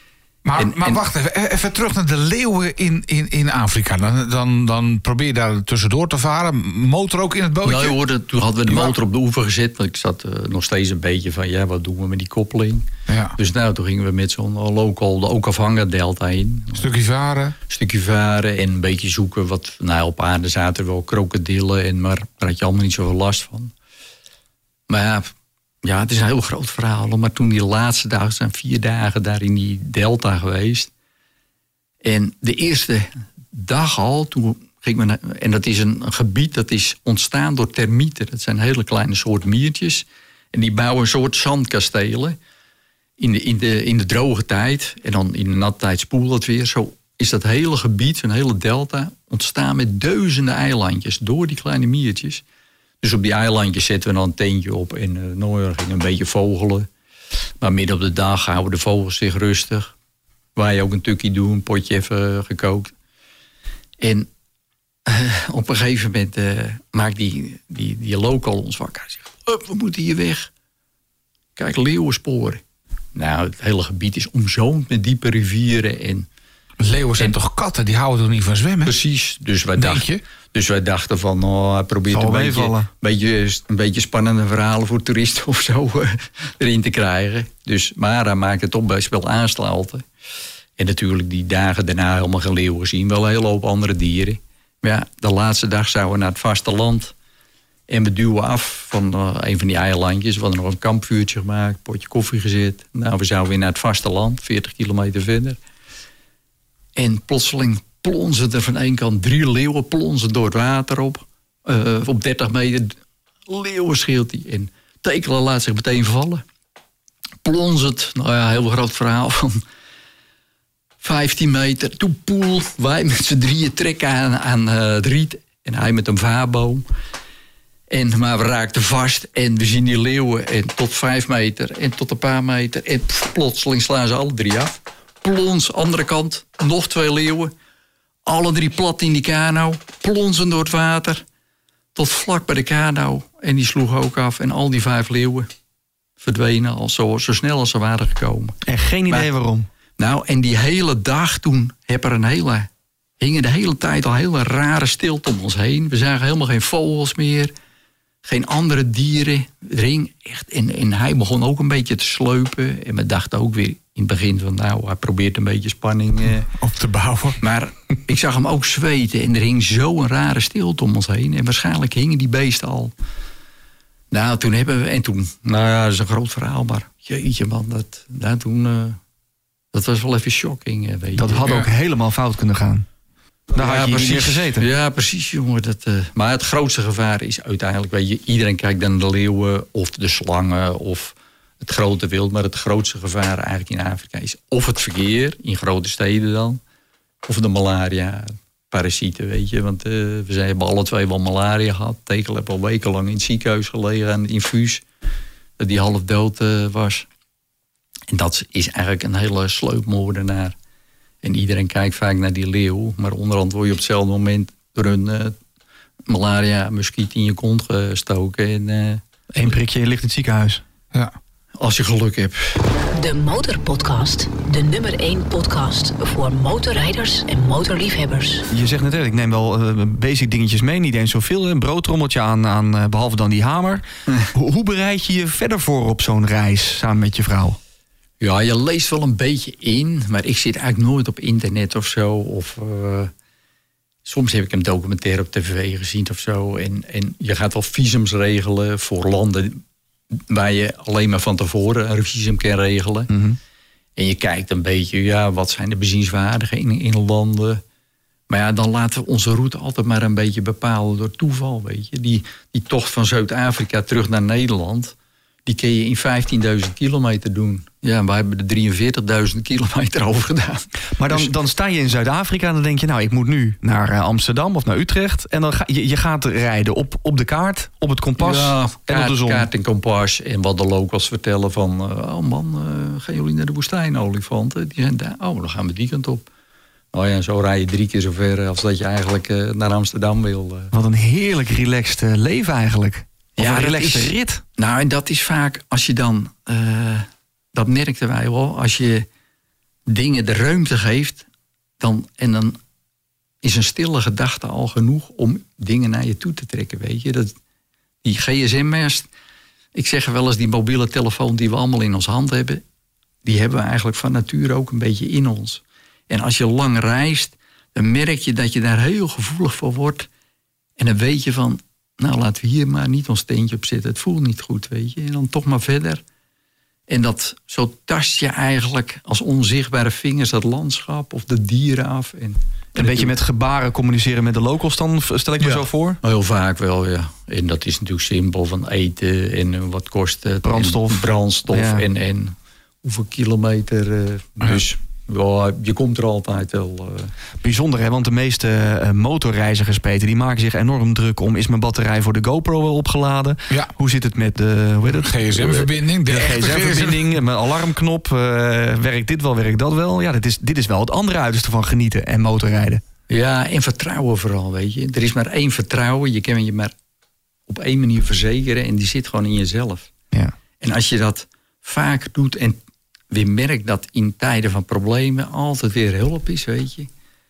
Maar wacht even terug naar de leeuwen in Afrika. Dan probeer je daar tussendoor te varen. Motor ook in het bootje? Nou, toen hadden we de motor op de oever gezet. Want ik zat nog steeds een beetje van, wat doen we met die koppeling? Ja. Dus toen gingen we met zo'n local de Okavanga Delta in. Een stukje varen en een beetje zoeken. Op aarde zaten er wel krokodillen. Maar daar had je allemaal niet zoveel last van. Maar ja, het is een heel groot verhaal. Maar toen die laatste dagen, zijn 4 dagen daar in die delta geweest. En de eerste dag al, toen ging men, en dat is een gebied dat is ontstaan door termieten. Dat zijn hele kleine soort miertjes. En die bouwen een soort zandkastelen in de droge tijd. En dan in de natte tijd spoelt het weer. Zo is dat hele gebied, een hele delta, ontstaan met duizenden eilandjes door die kleine miertjes. Dus op die eilandjes zetten we dan een tentje op en we gingen een beetje vogelen. Maar midden op de dag houden de vogels zich rustig. Waar je ook een tukkie doet, een potje even gekookt. En op een gegeven moment maakt die local ons wakker. Hij zegt, we moeten hier weg. Kijk, leeuwensporen. Nou, het hele gebied is omzoomd met diepe rivieren. En leeuwen zijn toch katten? Die houden toch niet van zwemmen? Precies. Dus wij dachten van, hij probeert een beetje spannende verhalen voor toeristen of zo erin te krijgen. Dus, maar hij maakt het op best wel aanstalten. En natuurlijk die dagen daarna helemaal geen leeuwen zien. Wel een hele hoop andere dieren. Maar ja, de laatste dag zouden we naar het vasteland. En we duwen af van een van die eilandjes. We hadden nog een kampvuurtje gemaakt, potje koffie gezet. Nou, we zouden weer naar het vasteland, 40 kilometer verder. En plotseling plonzen er van één kant 3 leeuwen, plonzen door het water op. Op 30 meter, leeuwen scheelt hij. En Tekelen laat zich meteen vallen. Plonzend, nou ja, heel groot verhaal van 15 meter. Toen poel, wij met z'n 3 trekken aan het riet. En hij met een vaarboom. Maar we raakten vast en we zien die leeuwen en tot 5 meter en tot een paar meter. En plotseling slaan ze alle 3 af. Plons, andere kant, nog 2 leeuwen. Alle 3 plat in die kano, plonsen door het water. Tot vlak bij de kano. En die sloegen ook af. En al die 5 leeuwen verdwenen al zo snel als ze waren gekomen. En geen idee waarom? Nou, en die hele dag toen hingen de hele tijd al hele rare stilte om ons heen. We zagen helemaal geen vogels meer. Geen andere dieren. En hij begon ook een beetje te sleupen. En we dachten ook weer in het begin van, nou, hij probeert een beetje spanning op te bouwen. Maar ik zag hem ook zweten. En er hing zo'n rare stilte om ons heen. En waarschijnlijk hingen die beesten al. Nou, toen nou ja, dat is een groot verhaal. Maar jeetje man, dat was wel even shocking. Weet je. Dat had ook helemaal fout kunnen gaan. Daar had je precies gezeten. Ja, precies, jongen. Maar het grootste gevaar is uiteindelijk, weet je, iedereen kijkt dan de leeuwen of de slangen of het grote wild. Maar het grootste gevaar eigenlijk in Afrika is of het verkeer, in grote steden dan, of de malaria, parasieten, weet je. Want we hebben alle 2 wel malaria gehad. Tekel heeft al wekenlang in het ziekenhuis gelegen aan het infuus, dat die half dood was. En dat is eigenlijk een hele sleupmoordenaar. En iedereen kijkt vaak naar die leeuw. Maar onderhand word je op hetzelfde moment door een malaria-muskiet in je kont gestoken. En 1 prikje en je ligt in het ziekenhuis. Ja. Als je geluk hebt. De Motorpodcast. De nummer 1 podcast voor motorrijders en motorliefhebbers. Je zegt net, ik neem wel basic dingetjes mee. Niet eens zoveel. Een broodtrommeltje aan behalve dan die hamer. Hoe bereid je je verder voor op zo'n reis samen met je vrouw? Ja, je leest wel een beetje in, maar ik zit eigenlijk nooit op internet of zo. Of soms heb ik een documentaire op tv gezien of zo. En je gaat wel visums regelen voor landen waar je alleen maar van tevoren een visum kan regelen. Mm-hmm. En je kijkt een beetje, ja, wat zijn de bezienswaardigheden in landen. Maar ja, dan laten we onze route altijd maar een beetje bepalen door toeval, weet je. Die tocht van Zuid-Afrika terug naar Nederland, die kun je in 15.000 kilometer doen. Ja, wij hebben er 43.000 kilometer over gedaan. Maar dan sta je in Zuid-Afrika en dan denk je, nou, ik moet nu naar Amsterdam of naar Utrecht. En dan je gaat rijden op de kaart, op het kompas en op de zon. Kaart en kompas. En wat de locals vertellen van, oh man, gaan jullie naar de woestijnolifanten? Die zijn daar, dan gaan we die kant op. Oh ja, zo rij je 3 keer zo ver als dat je eigenlijk naar Amsterdam wil. Wat een heerlijk relaxed leven eigenlijk. Ja, een relaxte rit. Nou, en dat is vaak, als je dan, dat merkten wij wel, als je dingen de ruimte geeft, dan is een stille gedachte al genoeg om dingen naar je toe te trekken, weet je. Die gsm-mast, ik zeg wel eens, die mobiele telefoon die we allemaal in ons hand hebben, die hebben we eigenlijk van nature ook een beetje in ons. En als je lang reist, dan merk je dat je daar heel gevoelig voor wordt. En dan weet je van, nou laten we hier maar niet ons steentje op zetten. Het voelt niet goed, weet je. En dan toch maar verder. En zo tast je eigenlijk als onzichtbare vingers dat landschap of de dieren af. En een beetje met gebaren communiceren met de locals dan, stel ik me zo voor? Heel vaak wel, ja. En dat is natuurlijk simpel, van eten en wat kost het. Brandstof ja. en hoeveel kilometer. Dus ja, je komt er altijd wel. Bijzonder, hè? Want de meeste motorreizigers, Peter, die maken zich enorm druk om, is mijn batterij voor de GoPro wel opgeladen? Ja. Hoe zit het met de GSM-verbinding? De GSM-verbinding, mijn alarmknop. Werkt dit wel, werkt dat wel? Ja, dit is wel het andere uiterste van genieten en motorrijden. Ja, en vertrouwen vooral, weet je. Er is maar één vertrouwen. Je kan je maar op één manier verzekeren en die zit gewoon in jezelf. Ja. En als je dat vaak doet en weer merkt dat in tijden van problemen altijd weer hulp is, weet je.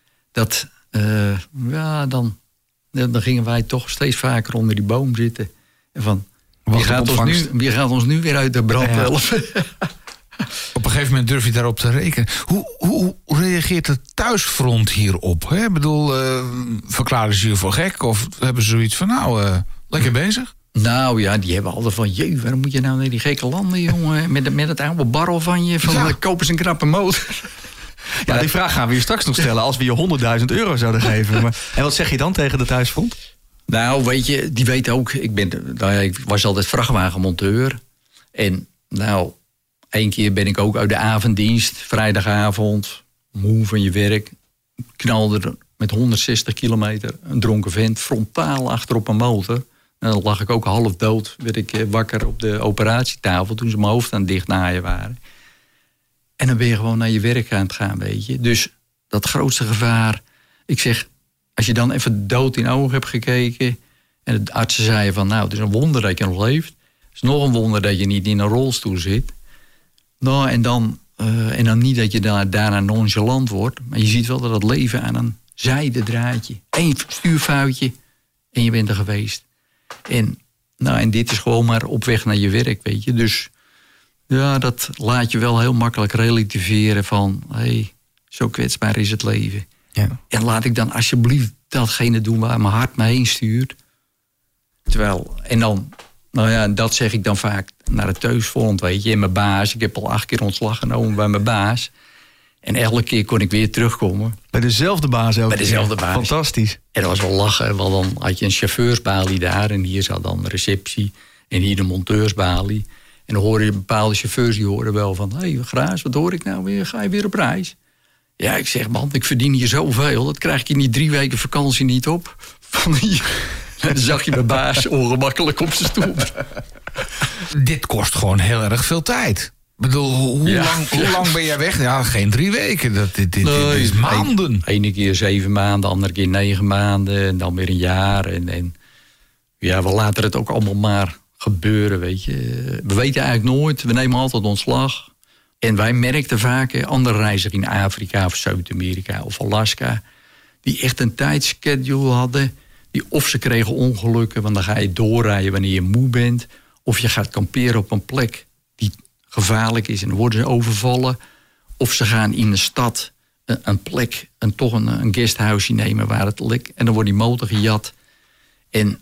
Dan gingen wij toch steeds vaker onder die boom zitten. En van, wie gaat ons nu weer uit de brand helpen? Op een gegeven moment durf je daarop te rekenen. Hoe reageert het thuisfront hierop? Hè? Ik bedoel, verklaren ze je voor gek? Of hebben ze zoiets van, lekker bezig? Nou ja, die hebben altijd van, jee, waarom moet je nou naar die gekke landen, jongen? Met het oude barrel van je, van koop eens een knappe motor. Ja, die vraag gaan we je straks nog stellen als we je €100.000 zouden geven. Maar, en wat zeg je dan tegen de thuisfront? Nou, weet je, die weten ook, ik was altijd vrachtwagenmonteur. En nou, 1 keer ben ik ook uit de avonddienst, vrijdagavond, moe van je werk, knalde er met 160 kilometer een dronken vent frontaal achter op een motor. En dan lag ik ook half dood, werd ik wakker op de operatietafel toen ze mijn hoofd aan het dichtnaaien waren. En dan ben je gewoon naar je werk aan het gaan, weet je. Dus dat grootste gevaar, ik zeg, als je dan even dood in de ogen hebt gekeken en de artsen zeiden van, nou, het is een wonder dat je nog leeft. Het is nog een wonder dat je niet in een rolstoel zit. Nou, en dan niet dat je daarna nonchalant wordt, maar je ziet wel dat het leven aan een zijden draadje, 1 stuurfoutje en je bent er geweest. En dit is gewoon maar op weg naar je werk, weet je. Dus ja, dat laat je wel heel makkelijk relativeren van, zo kwetsbaar is het leven. Ja. En laat ik dan alsjeblieft datgene doen waar mijn hart me heen stuurt. En dan, dat zeg ik dan vaak naar het thuisfront, weet je. En mijn baas, ik heb al 8 keer ontslag genomen bij mijn baas. En elke keer kon ik weer terugkomen. Bij dezelfde baas elke keer? Bij dezelfde baas. Fantastisch. En dat was wel lachen, want dan had je een chauffeursbalie daar. En hier zat dan de receptie. En hier de monteursbalie. En dan hoorde je bepaalde chauffeurs, die hoorden wel van, Graas, wat hoor ik nou weer? Ga je weer op reis? Ja, ik zeg, man, ik verdien hier zoveel. Dat krijg ik in die 3 weken vakantie niet op. Dan zag je mijn baas ongemakkelijk op zijn stoel. Dit kost gewoon heel erg veel tijd. Ik bedoel, hoe lang ben jij weg? Ja, geen 3 weken. Dit is maanden. Ene keer 7 maanden, andere keer 9 maanden. En dan weer een jaar. En we laten het ook allemaal maar gebeuren, weet je. We weten eigenlijk nooit. We nemen altijd ontslag. En wij merkten vaak andere reizigers in Afrika of Zuid-Amerika of Alaska, die echt een tijdschedule hadden. Of ze kregen ongelukken, want dan ga je doorrijden wanneer je moe bent. Of je gaat kamperen op een plek die gevaarlijk is en dan worden ze overvallen. Of ze gaan in de stad een plek, een guesthouse nemen waar het lek. En dan wordt die motor gejat. En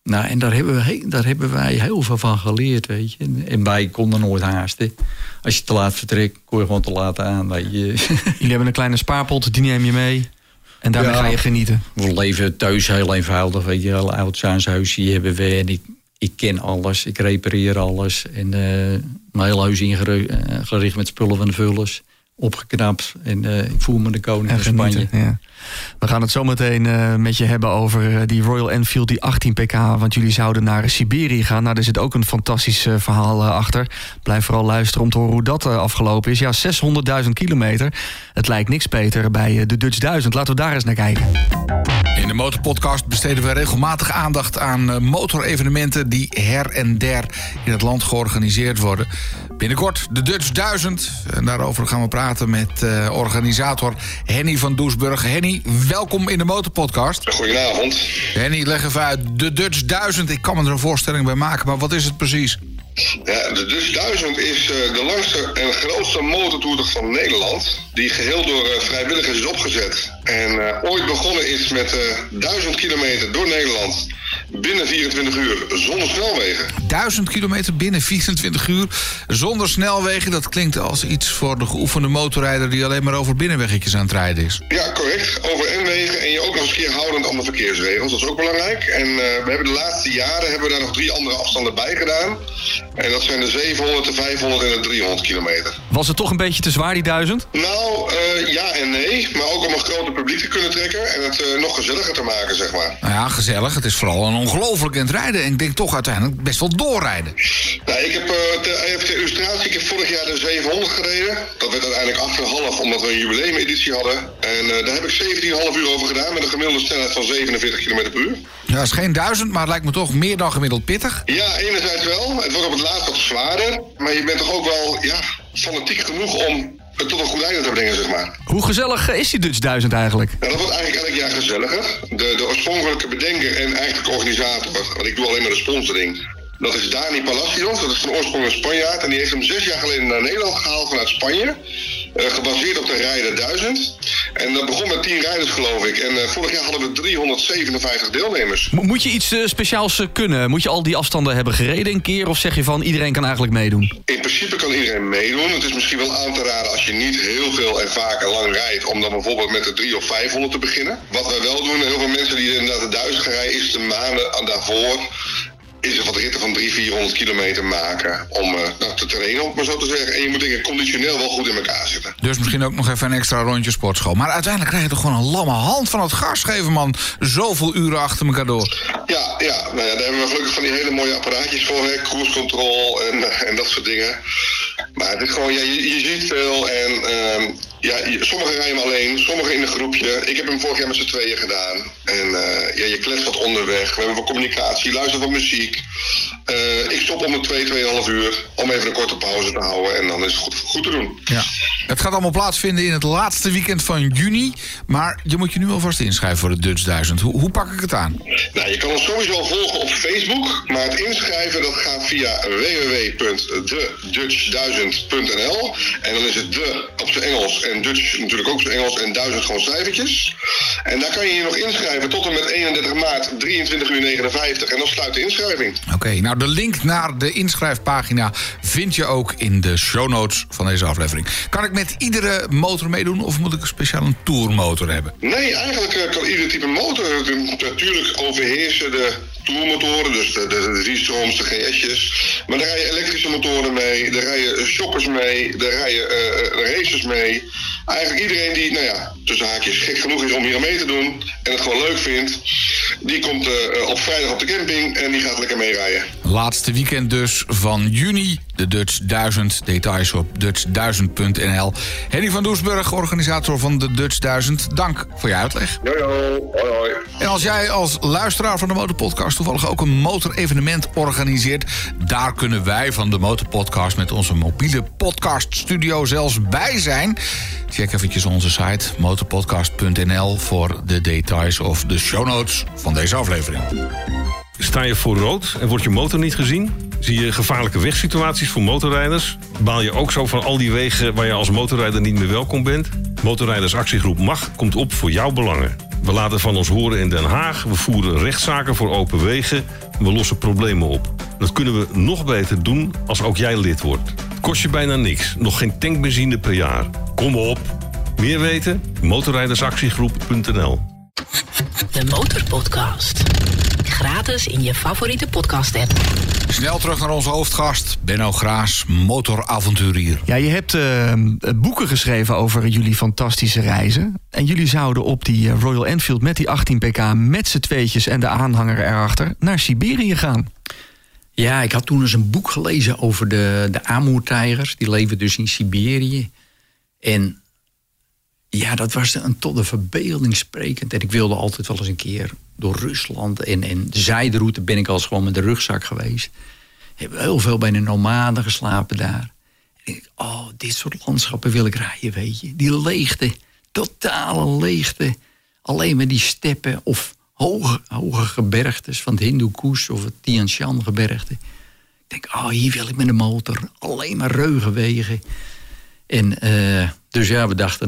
daar hebben wij heel veel van geleerd, weet je. En wij konden nooit haasten. Als je te laat vertrekt, kon je gewoon te laat aan. Weet je. Jullie hebben een kleine spaarpot, die neem je mee. En daarmee ga je genieten. We leven thuis heel eenvoudig, weet je. Een oud huisje hebben we. En ik ken alles, ik repareer alles. En mijn hele huis ingericht met spullen van de vullers. Opgeknapt en ik voel me de koning van Spanje. Ja. We gaan het zo meteen met je hebben over die Royal Enfield, die 18 pk. Want jullie zouden naar Siberië gaan. Nou, daar zit ook een fantastisch verhaal achter. Blijf vooral luisteren om te horen hoe dat afgelopen is. Ja, 600.000 kilometer. Het lijkt niks, Peter, bij de Dutch 1000. Laten we daar eens naar kijken. In de Motorpodcast besteden we regelmatig aandacht aan motorevenementen die her en der in het land georganiseerd worden. Binnenkort de Dutch 1000. En daarover gaan we praten met organisator Henny van Doesburg. Henny, welkom in de Motorpodcast. Goedenavond. Henny, leg even uit. De Dutch 1000, ik kan me er een voorstelling bij maken, maar wat is het precies? Ja, de Dutch 1000 is de langste en grootste motortoer van Nederland, die geheel door vrijwilligers is opgezet. En ooit begonnen is met 1000 kilometer door Nederland binnen 24 uur zonder snelwegen. 1000 kilometer binnen 24 uur zonder snelwegen. Dat klinkt als iets voor de geoefende motorrijder die alleen maar over binnenweggetjes aan het rijden is. Ja, correct. Over N-wegen en je ook nog eens een keer houdend aan de verkeersregels. Dat is ook belangrijk. En we hebben de laatste jaren daar nog 3 andere afstanden bij gedaan. En dat zijn de 700, de 500 en de 300 kilometer. Was het toch een beetje te zwaar, die 1000? Nou, ja en nee. Maar ook om een groter publiek te kunnen trekken en het nog gezelliger te maken, zeg maar. Nou ja, gezellig. Het is vooral een ongelooflijk in het rijden. En ik denk toch uiteindelijk best wel doorrijden. Nou, ik heb even ter illustratie, ik heb vorig jaar de 700 gereden. Dat werd uiteindelijk 8,5 omdat we een jubileumeditie hadden. En daar heb ik 17,5 uur over gedaan met een gemiddelde snelheid van 47 km per uur. Ja, dat is geen 1000, maar het lijkt me toch meer dan gemiddeld pittig. Ja, enerzijds wel. Het wordt op het laatst wat zwaarder. Maar je bent toch ook wel fanatiek genoeg om het tot een goed einde te brengen, zeg maar. Hoe gezellig is die Dutch 1000 eigenlijk? Nou, dat wordt eigenlijk elk jaar gezelliger. De oorspronkelijke bedenker en eigenlijk organisator, want ik doe alleen maar de sponsoring, dat is Dani Palacios. Dat is van oorsprong een Spanjaard. En die heeft hem 6 jaar geleden naar Nederland gehaald vanuit Spanje. Gebaseerd op de Rijder 1000. En dat begon met 10 rijders, geloof ik. En vorig jaar hadden we 357 deelnemers. Moet je iets speciaals kunnen? Moet je al die afstanden hebben gereden een keer? Of zeg je van iedereen kan eigenlijk meedoen? In principe kan iedereen meedoen. Het is misschien wel aan te raden als je niet heel veel en vaak en lang rijdt, om dan bijvoorbeeld met de 300 of 500 te beginnen. Wat wij wel doen, heel veel mensen die inderdaad de 1000 gaan rijden, is de maanden daarvoor is er wat ritten van 300-400 kilometer maken om te trainen, om maar zo te zeggen. En je moet dingen conditioneel wel goed in elkaar zitten. Dus misschien ook nog even een extra rondje sportschool. Maar uiteindelijk krijg je toch gewoon een lamme hand van het gas geven, man. Zoveel uren achter elkaar door. Ja, daar hebben we gelukkig van die hele mooie apparaatjes voor, cruise control en dat soort dingen. Maar het is gewoon, je ziet veel en sommigen rijden alleen, sommigen in een groepje. Ik heb hem vorig jaar met z'n tweeën gedaan. En je kletst wat onderweg. We hebben wat communicatie, luister wat muziek. Ik stop om de 2,5 uur om even een korte pauze te houden. En dan is het goed te doen. Ja. Het gaat allemaal plaatsvinden in het laatste weekend van juni. Maar je moet je nu alvast inschrijven voor de Dutch 1000. Hoe pak ik het aan? Nou, je kan ons sowieso volgen op Facebook. Maar het inschrijven dat gaat via www.dedutch1000.nl. En dan is het de op zijn Engels en Dutch natuurlijk ook op zijn Engels en 1000 gewoon cijfertjes. En daar kan je je nog inschrijven tot en met 31 maart 23:59. En dan sluit de inschrijving. Oké, nou de link naar de inschrijfpagina vind je ook in de show notes van deze aflevering. Kan ik met iedere motor meedoen of moet ik speciaal een tourmotor hebben? Nee, eigenlijk kan ieder type motor. Natuurlijk overheersen de tourmotoren, dus de 3-strooms, de GS'jes. Maar daar rijden elektrische motoren mee, daar rijden shoppers mee, daar rijden racers mee. Eigenlijk iedereen die, tussen haakjes gek genoeg is om hier aan mee te doen en het gewoon leuk vindt, die komt op vrijdag op de camping en die gaat lekker meerijden. Laatste weekend dus van juni, de Dutch 1000. Details op dutch1000.nl. Henny van Doesburg, organisator van de Dutch 1000. Dank voor je uitleg. Hoi, hoi. En als jij als luisteraar van de Motorpodcast toevallig ook een motorevenement organiseert, daar kunnen wij van de Motorpodcast met onze mobiele podcaststudio zelfs bij zijn. Check eventjes onze site motorpodcast.nl voor de details of de show notes van deze aflevering. Sta je voor rood en wordt je motor niet gezien? Zie je gevaarlijke wegsituaties voor motorrijders? Baal je ook zo van al die wegen waar je als motorrijder niet meer welkom bent? Motorrijdersactiegroep MAG komt op voor jouw belangen. We laten van ons horen in Den Haag, we voeren rechtszaken voor open wegen en we lossen problemen op. Dat kunnen we nog beter doen als ook jij lid wordt. Het kost je bijna niks, nog geen tankbenzine per jaar. Kom op! Meer weten? motorrijdersactiegroep.nl. De Motorpodcast. Gratis in je favoriete podcast-app. Snel terug naar onze hoofdgast, Benno Graas, motoravonturier. Ja, je hebt boeken geschreven over jullie fantastische reizen. En jullie zouden op die Royal Enfield met die 18 pk met z'n tweetjes en de aanhanger erachter naar Siberië gaan. Ja, ik had toen eens een boek gelezen over de Amur-tijgers. Die leven dus in Siberië. En ja, dat was tot de verbeelding sprekend. En ik wilde altijd wel eens een keer door Rusland. En de zijderoute ben ik al eens gewoon met de rugzak geweest. Heb heel veel bij de nomaden geslapen daar. En ik dacht, dit soort landschappen wil ik rijden, weet je. Die leegte, totale leegte. Alleen maar die steppen of hoge gebergtes van het Hindoekush of het Tian Shan gebergte. Ik denk, hier wil ik met de motor. Alleen maar ruige wegen. En dus ja, we dachten,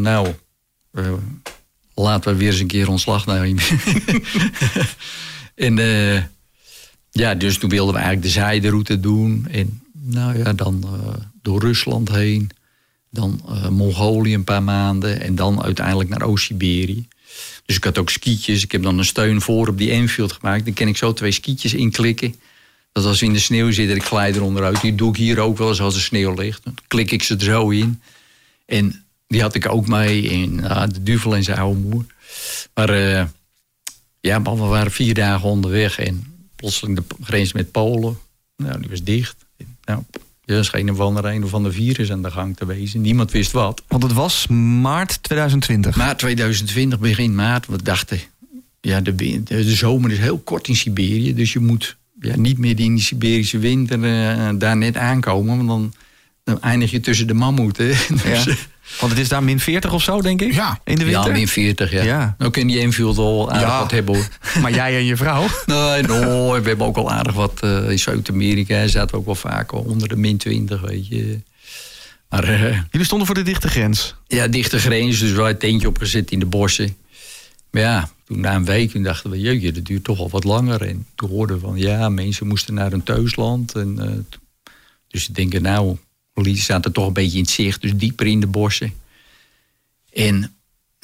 laten we weer eens een keer ontslag nemen. En dus toen wilden we eigenlijk de zijderoute doen. En dan door Rusland heen. Dan Mongolië een paar maanden. En dan uiteindelijk naar Oost-Siberië. Dus ik had ook skietjes. Ik heb dan een steun voor op die Enfield gemaakt. Dan kan ik zo 2 skietjes inklikken. Dat als we in de sneeuw zitten, ik glij er onderuit. Die doe ik hier ook wel eens als er sneeuw ligt. Dan klik ik ze er zo in. En die had ik ook mee in de Duvel en zijn oude moer. Maar we waren 4 dagen onderweg. En plotseling de grens met Polen. Die was dicht. Er scheen een of ander virus aan de gang te wezen. Niemand wist wat. Want het was maart 2020. Maart 2020, begin maart. We dachten, de zomer is heel kort in Siberië. Dus je moet niet meer in die Siberische winter daar net aankomen. Want dan eindig je tussen de mammoeten. Dus, want het is daar min 40 of zo, denk ik? Ja. In de winter? Ja, min 40, ja. Ook in die Enfield al aardig wat hebben, hoor. Maar jij en je vrouw? Nee, we hebben ook al aardig wat in Zuid-Amerika. Zaten we ook wel vaak onder de min 20, weet je. Maar, jullie stonden voor de dichte grens? Ja, dichte grens. Dus we hadden een tentje opgezet in de bossen. Maar ja, toen na een week toen dachten we, jeetje, dat duurt toch al wat langer. En toen hoorden we van, mensen moesten naar een thuisland. En, dus ik denk, die zaten toch een beetje in het zicht, dus dieper in de bossen. En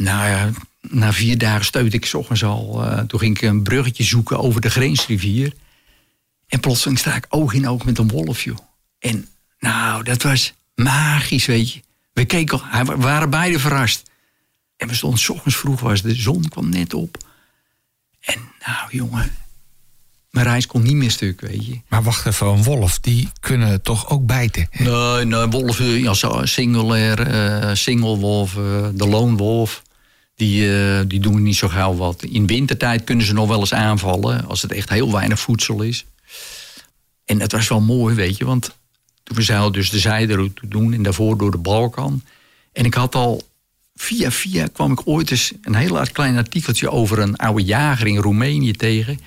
na 4 dagen steutte ik 's ochtends al. Toen ging ik een bruggetje zoeken over de grensrivier. En plotseling sta ik oog in oog met een wolf, joh. En dat was magisch, weet je. We waren beide verrast. En we stonden 's ochtends vroeg, de zon kwam net op. En jongen, mijn reis kon niet meer stuk, weet je. Maar wacht even, een wolf, die kunnen toch ook bijten? Nee, wolven, singelwolf, de loonwolf, die doen niet zo gauw wat. In wintertijd kunnen ze nog wel eens aanvallen, als het echt heel weinig voedsel is. En het was wel mooi, weet je, want toen we zouden dus de zijderoute doen en daarvoor door de Balkan. En ik had al, via kwam ik ooit eens een heel klein artikeltje over een oude jager in Roemenië tegen.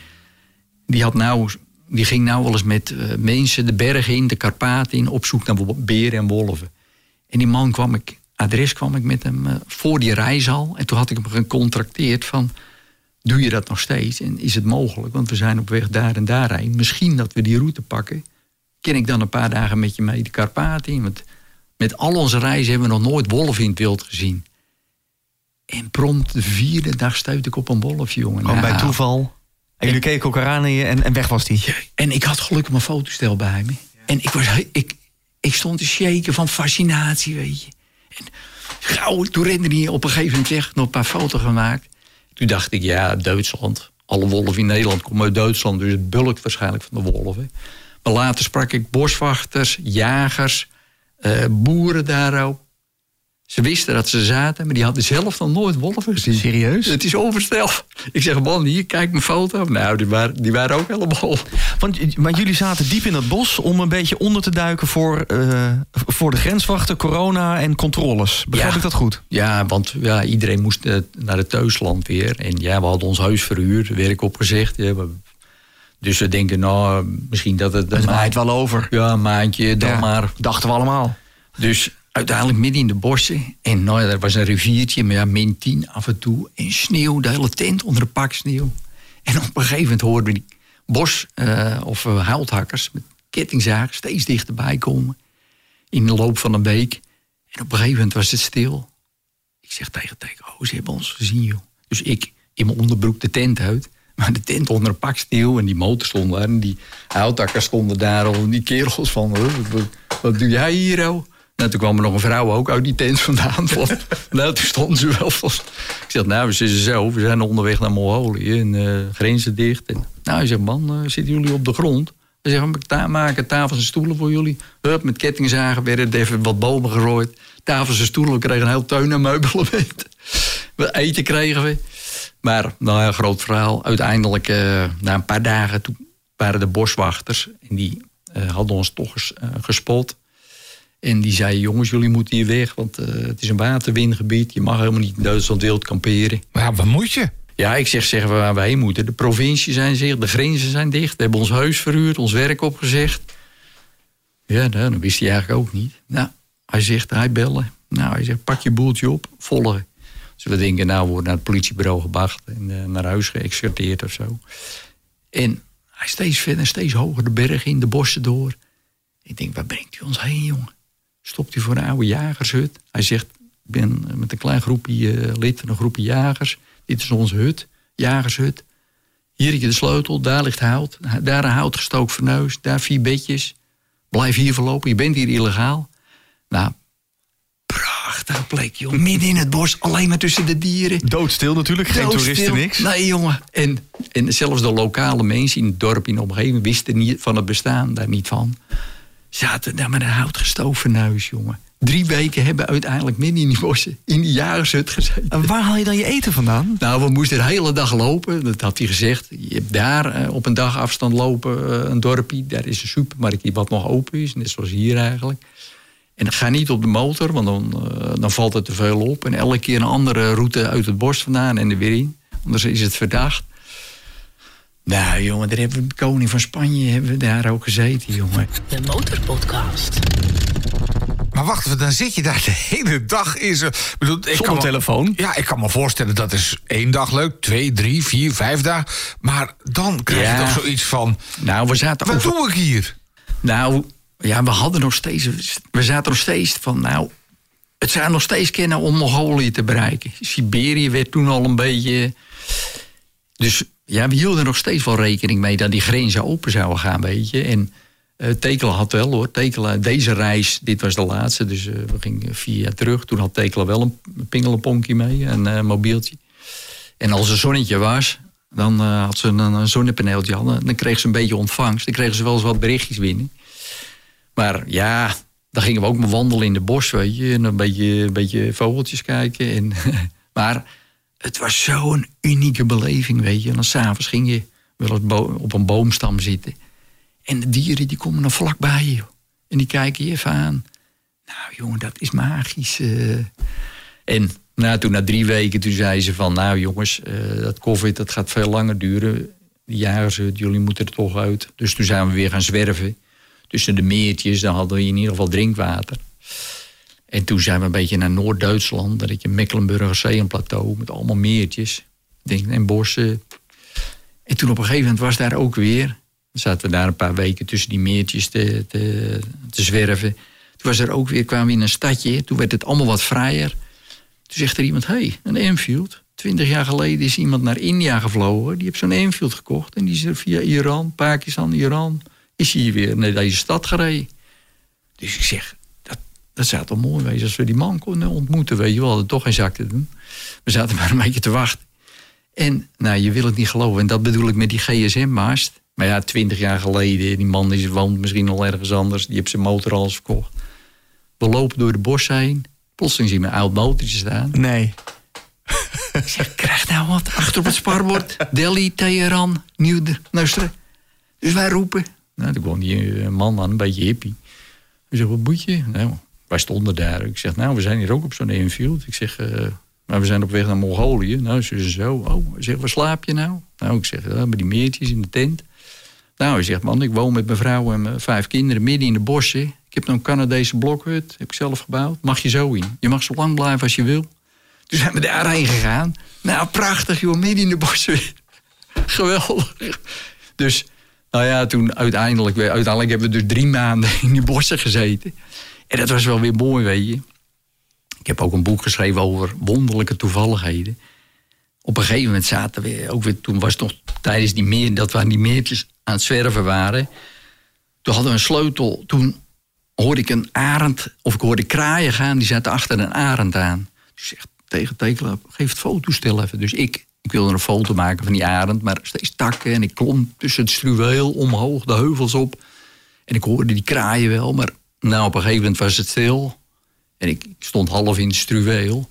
Die ging wel eens met mensen de bergen in, de Karpaten in, op zoek naar beren en wolven. En die man kwam ik met hem voor die reis al. En toen had ik hem gecontracteerd van, doe je dat nog steeds? En is het mogelijk? Want we zijn op weg daar en daarheen. Misschien dat we die route pakken. Ken ik dan een paar dagen met je mee de Karpaten in? Want met al onze reizen hebben we nog nooit wolven in het wild gezien. En prompt de 4e dag stuit ik op een wolf, jongen. Gewoon bij toeval. En jullie keken elkaar aan en weg was die. En ik had gelukkig mijn fotostel bij me. En ik stond te shaken van fascinatie, weet je. En gauw, toen rende hij op een gegeven moment weg, nog een paar foto's gemaakt. Toen dacht ik, Duitsland. Alle wolven in Nederland komen uit Duitsland, dus het bulkt waarschijnlijk van de wolven. Maar later sprak ik boswachters, jagers, boeren daar ook. Ze wisten dat ze zaten, maar die hadden zelf nog nooit wolven gezien. Serieus? Het is overstelpt. Ik zeg, man, hier, kijk mijn foto. Nou, die waren ook helemaal... Want jullie zaten diep in het bos om een beetje onder te duiken voor de grenswachten, corona en controles. Begrijp ik dat goed? Ja, want iedereen moest naar het thuisland weer. En we hadden ons huis verhuurd, werk opgezegd. Dus we denken, misschien dat het waait wel over. Ja, een maandje, dan maar. Dachten we allemaal. Dus uiteindelijk midden in de bossen. En er was een riviertje, maar min 10 af en toe. En sneeuw, de hele tent onder een pak sneeuw. En op een gegeven moment hoorden we die houthakkers met kettingzagen steeds dichterbij komen. In de loop van een week. En op een gegeven moment was het stil. Ik zeg tegen ze hebben ons gezien, joh. Dus ik in mijn onderbroek de tent uit. Maar de tent onder een pak sneeuw en die motor stond daar. En die houthakkers stonden daar al. En die kerels van, wat doe jij hier, oh? Nou, toen kwam er nog een vrouw ook uit die tent vandaan. Toen stonden ze wel vast. Ik zeg, we zitten zo. We zijn onderweg naar Mongolië. En grenzen dicht. En, hij zegt, man, zitten jullie op de grond? Ze zeggen, we maken tafels en stoelen voor jullie. Hup, met kettingzagen werden er even wat bomen gerooid. Tafels en stoelen, we kregen een heel tuin aan meubelen. Eten kregen we. Maar, groot verhaal. Uiteindelijk, na een paar dagen, toen waren de boswachters. En die hadden ons toch eens gespot. En die zei, jongens, jullie moeten hier weg, want het is een waterwindgebied. Je mag helemaal niet in Duitsland wild kamperen. Maar ja, wat moet je? Ja, ik zeggen we waar we heen moeten. De provincie zijn dicht, de grenzen zijn dicht. We hebben ons huis verhuurd, ons werk opgezegd. Ja, dat wist hij eigenlijk ook niet. Nou, hij bellen. Nou, hij zegt, pak je boeltje op, volgen. Dus we denken, nou, we worden naar het politiebureau gebracht en naar huis geëxcorteerd of zo. En hij steeds verder, steeds hoger de bergen in, de bossen door. Ik denk, waar brengt u ons heen, jongen? Stopt u voor een oude jagershut. Hij zegt, ik ben met een klein groepje lid van een groepje jagers. Dit is onze hut, jagershut. Hier heb je de sleutel, daar ligt hout. Daar een hout gestookt fornuis, daar 4 bedjes. Blijf hier verlopen, je bent hier illegaal. Nou, prachtige plek, jongen. Midden in het bos, alleen maar tussen de dieren. Doodstil natuurlijk, geen toeristen, niks. Nee, jongen. En zelfs de lokale mensen in het dorp, in de omgeving, wisten niet van het bestaan, daar niet van. Zaten daar met een houtgestoven fornuis, jongen. 3 weken hebben uiteindelijk midden in die bossen, in die jagershut gezeten. En waar haal je dan je eten vandaan? Nou, we moesten de hele dag lopen, dat had hij gezegd. Je hebt daar op een dag afstand lopen, een dorpje. Daar is een supermarkt wat nog open is, net zoals hier eigenlijk. En ga niet op de motor, want dan valt het te veel op. En elke keer een andere route uit het bos vandaan en er weer in. Anders is het verdacht. Nou, jongen, daar hebben we de koning van Spanje hebben we daar ook gezeten, jongen. De Motorpodcast. Maar wacht even, dan zit je daar de hele dag in zo. Zonder telefoon? Ja, ik kan me voorstellen dat is 1 dag leuk, 2, 3, 4, 5 dagen. Maar dan krijg je toch zoiets van. Nou, we zaten. Wat doe ik hier? Nou, ja, we zaten nog steeds van. Nou, het zou nog steeds kennen om Mongolië te bereiken. Siberië werd toen al een beetje. Dus ja, we hielden nog steeds wel rekening mee dat die grenzen open zouden gaan, weet je. En Tekela had wel, hoor. Tekela, deze reis, dit was de laatste, dus we gingen 4 jaar terug. Toen had Tekela wel een pingelenponkje mee, een mobieltje. En als er zonnetje was, dan had ze een zonnepaneeltje. Dan kreeg ze een beetje ontvangst. Dan kregen ze wel eens wat berichtjes binnen. Maar ja, dan gingen we ook maar wandelen in de bos, weet je. En een beetje vogeltjes kijken. En, maar het was zo'n unieke beleving, weet je. En dan 's avonds ging je wel eens op een boomstam zitten. En de dieren die komen dan vlakbij je. En die kijken je even aan. Nou jongen, dat is magisch. En nou, toen na 3 weken, toen zei ze van... nou jongens, dat COVID dat gaat veel langer duren. Die jagers, jullie moeten er toch uit. Dus toen zijn we weer gaan zwerven. Tussen de meertjes, dan hadden we in ieder geval drinkwater. En toen zijn we een beetje naar Noord-Duitsland. Dat ik in Mecklenburger Seenplateau met allemaal meertjes. En bossen. En toen op een gegeven moment was daar ook weer... Dan zaten we daar een paar weken tussen die meertjes te zwerven. Toen was er ook weer, kwamen we in een stadje. Toen werd het allemaal wat vrijer. Toen zegt er iemand, hey, een Enfield. 20 jaar geleden is iemand naar India gevlogen. Die heeft zo'n Enfield gekocht. En die is er via Iran, Pakistan, Iran... is hij weer naar deze stad gereden. Dus ik zeg, dat zou toch mooi wezen als we die man konden ontmoeten. Weet je, we hadden toch geen zak te doen. We zaten maar een beetje te wachten. En nou, je wil het niet geloven. En dat bedoel ik met die GSM-mast. Maar ja, 20 jaar geleden, die man woont misschien al ergens anders. Die heeft zijn motor al eens verkocht. We lopen door de bos heen. Plotseling zien we een oud motortje staan. Nee. Ik zeg, krijg nou wat achter op het sparbord. Delhi, Teheran, Nieuw-Nusra. Dus wij roepen. Nou, toen kwam die man aan, een beetje hippie. Ik zeg, wat moet je? Nou, wij stonden daar. Ik zeg, nou, we zijn hier ook op zo'n Enfield. Ik zeg, maar we zijn op weg naar Mongolië. Nou, ze zo. Oh, ik zeg, waar slaap je nou? Nou, ik zeg, bij die meertjes in de tent. Nou, hij zegt, man, ik woon met mijn vrouw en mijn 5 kinderen midden in de bossen. Ik heb nog een Canadese blokhut, heb ik zelf gebouwd. Mag je zo in. Je mag zo lang blijven als je wil. Toen zijn we daarheen gegaan. Nou, prachtig, joh, midden in de bossen. Geweldig. Dus, nou ja, toen uiteindelijk hebben we dus 3 maanden in die bossen gezeten. En dat was wel weer mooi, weet je. Ik heb ook een boek geschreven over wonderlijke toevalligheden. Op een gegeven moment zaten we ook weer, toen was het nog tijdens dat we aan die meertjes aan het zwerven waren. Toen hadden we een sleutel. Toen hoorde ik een arend, of ik hoorde kraaien gaan, die zaten achter een arend aan. Dus ik zeg tegen Tekela, geef het fotostel even. Dus ik wilde een foto maken van die arend, maar steeds takken. En ik klom tussen het struweel omhoog, de heuvels op. En ik hoorde die kraaien wel, maar nou, op een gegeven moment was het stil. En ik stond half in het struweel.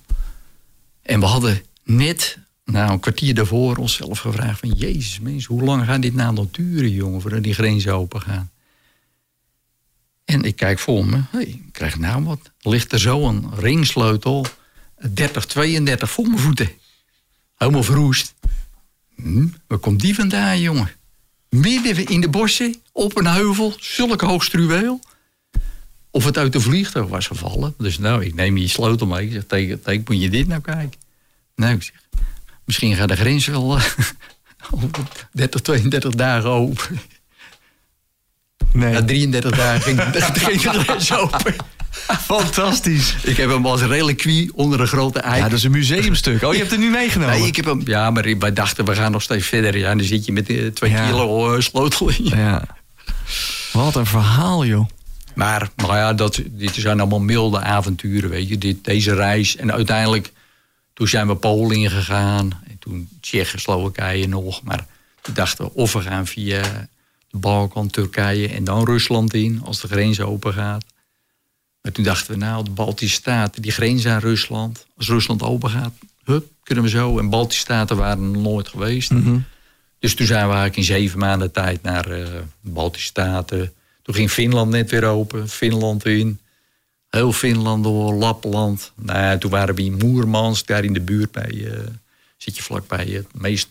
En we hadden net, een kwartier daarvoor, onszelf gevraagd van... Jezus, mensen, hoe lang gaat dit nou nog duren, jongen, voordat die grenzen open gaan? En ik kijk voor me. Hey, ik krijg nou wat. Ligt er zo een ringsleutel. 3032 voor mijn voeten. Helemaal verroest. Waar komt die vandaan, jongen? Midden in de bossen, op een heuvel, zulk hoog struweel. Of het uit de vliegtuig was gevallen. Dus nou, ik neem die sleutel mee. Ik zeg, tegen moet je dit nou kijken? Nou, ik zeg, misschien gaat de grens wel 30, 32 dagen open. Nee. Na 33 dagen ging de grens open. Fantastisch. Ik heb hem als reliquie onder een grote eik. Ja, dat is een museumstuk. Oh, je hebt het nu meegenomen? Nee, ik heb hem. Ja, maar wij dachten, we gaan nog steeds verder. Ja, en dan zit je met 2 kilo sleutel in je. Ja. Wat een verhaal, joh. Maar ja, dit zijn allemaal milde avonturen, weet je. Deze reis. En uiteindelijk, toen zijn we Polen ingegaan. En toen Tsjechië, Slowakije nog. Maar toen dachten we, of we gaan via de Balkan, Turkije en dan Rusland in. Als de grens open gaat. Maar toen dachten we, nou, de Baltische Staten, die grens aan Rusland. Als Rusland open gaat, kunnen we zo. En Baltische Staten waren er nooit geweest. Mm-hmm. Dus toen zijn we eigenlijk in 7 maanden tijd naar de Baltische Staten. Toen ging Finland net weer open, Finland in. Heel Finland door, Lapland. Nou, toen waren we in Moermansk, daar in de buurt zit je vlakbij het meest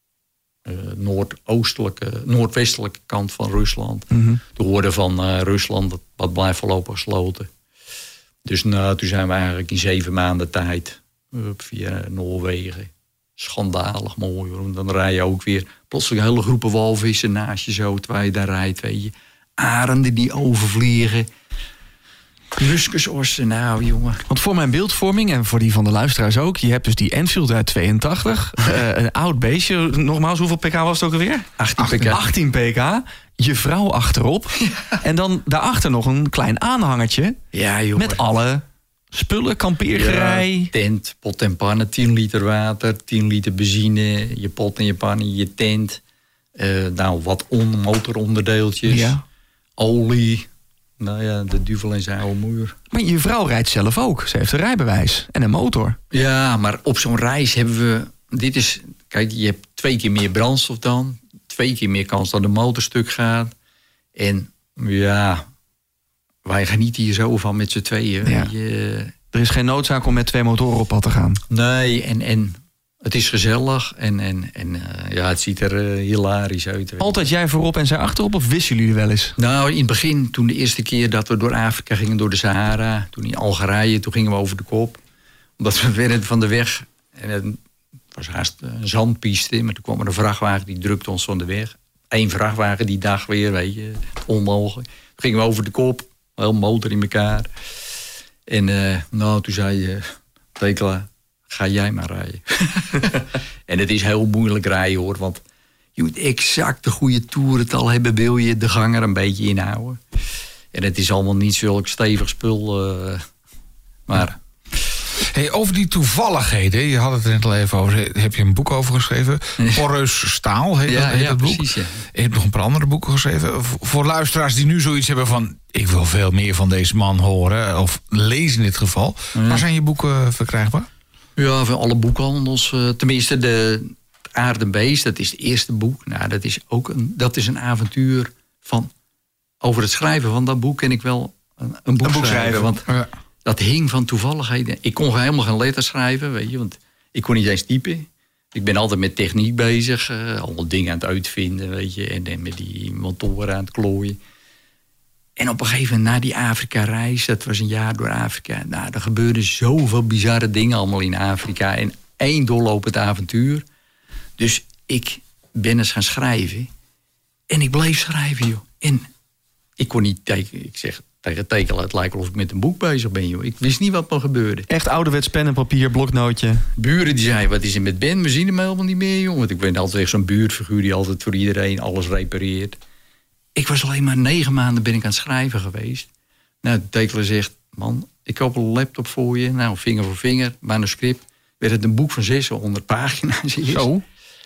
noordwestelijke kant van Rusland. Mm-hmm. Toen hoorden van Rusland, dat blijft voorlopig gesloten. Dus toen zijn we eigenlijk in 7 maanden tijd via Noorwegen. Schandalig mooi hoor. Dan rij je ook weer plotseling hele groepen walvissen naast je zo, terwijl je daar rijdt, weet je. Arenden die overvliegen. Muskusossen, nou jongen. Want voor mijn beeldvorming en voor die van de luisteraars ook, je hebt dus die Enfield uit 82. Een oud beestje. Nogmaals, hoeveel pk was het ook alweer? 18 pk. 18 pk. Je vrouw achterop. Ja. En dan daarachter nog een klein aanhangertje. Ja, jongen. Met alle spullen, kampeergerei. Ja, tent, pot en pannen, 10 liter water, 10 liter benzine, je pot en je pannen, je tent. Nou, wat motoronderdeeltjes. Ja. Olie. Nou ja, de duvel en zijn oude moer. Maar je vrouw rijdt zelf ook. Ze heeft een rijbewijs en een motor. Ja, maar op zo'n reis hebben we... Kijk, je hebt 2 keer meer brandstof dan. 2 keer meer kans dat de motor stuk gaat. En ja, wij genieten hier zo van met z'n tweeën. Ja. Er is geen noodzaak om met 2 motoren op pad te gaan. Nee, en het is gezellig. En ja, het ziet er hilarisch uit. Altijd jij voorop en zij achterop? Of wisten jullie wel eens? Nou, in het begin, toen de eerste keer dat we door Afrika gingen, door de Sahara. Toen in Algerije, toen gingen we over de kop. Omdat we werden van de weg. En het was haast een zandpiste. Maar toen kwam er een vrachtwagen, die drukte ons van de weg. 1 vrachtwagen die dag weer, weet je. Onmogelijk. Toen gingen we over de kop. Heel motor in elkaar. En nou, toen zei Tekla, ga jij maar rijden. En het is heel moeilijk rijden hoor. Want je moet exact de goede toerental hebben. Wil je de ganger een beetje inhouden. En het is allemaal niet zulk stevig spul. Maar... Hey, over die toevalligheden, je had het er net al even over. Heb je een boek over geschreven? Porreus staal heet dat boek. Precies, ja. Je hebt nog een paar andere boeken geschreven. Voor luisteraars die nu zoiets hebben van... ik wil veel meer van deze man horen. Of lezen in dit geval. Ja. Waar zijn je boeken verkrijgbaar? Ja, van alle boekhandels. Tenminste, de Aard en Beest, dat is het eerste boek. Nou, dat is een avontuur van... Over het schrijven van dat boek ken ik wel een boek schrijven. Want dat hing van toevalligheden. Ik kon helemaal geen letters schrijven, weet je. Want ik kon niet eens typen. Ik ben altijd met techniek bezig. Allemaal dingen aan het uitvinden, weet je. En met die motoren aan het klooien. En op een gegeven moment, na die Afrika-reis... dat was een jaar door Afrika... nou, er gebeurden zoveel bizarre dingen allemaal in Afrika... en 1 doorlopend avontuur. Dus ik ben eens gaan schrijven. En ik bleef schrijven, joh. En ik kon niet tekenen. Ik zeg tegen Tekela, het lijkt alsof ik met een boek bezig ben, joh. Ik wist niet wat er gebeurde. Echt ouderwets pen en papier, bloknootje. Buren die zeiden, wat is er met Ben? We zien hem helemaal niet meer, joh. Want ik ben altijd echt zo'n buurtfiguur... die altijd voor iedereen alles repareert... Ik was alleen maar 9 maanden ben ik aan het schrijven geweest. Nou, de Tekela zegt, man, ik koop een laptop voor je. Nou, vinger voor vinger, manuscript. Werd het een boek van 600 pagina's. Zo.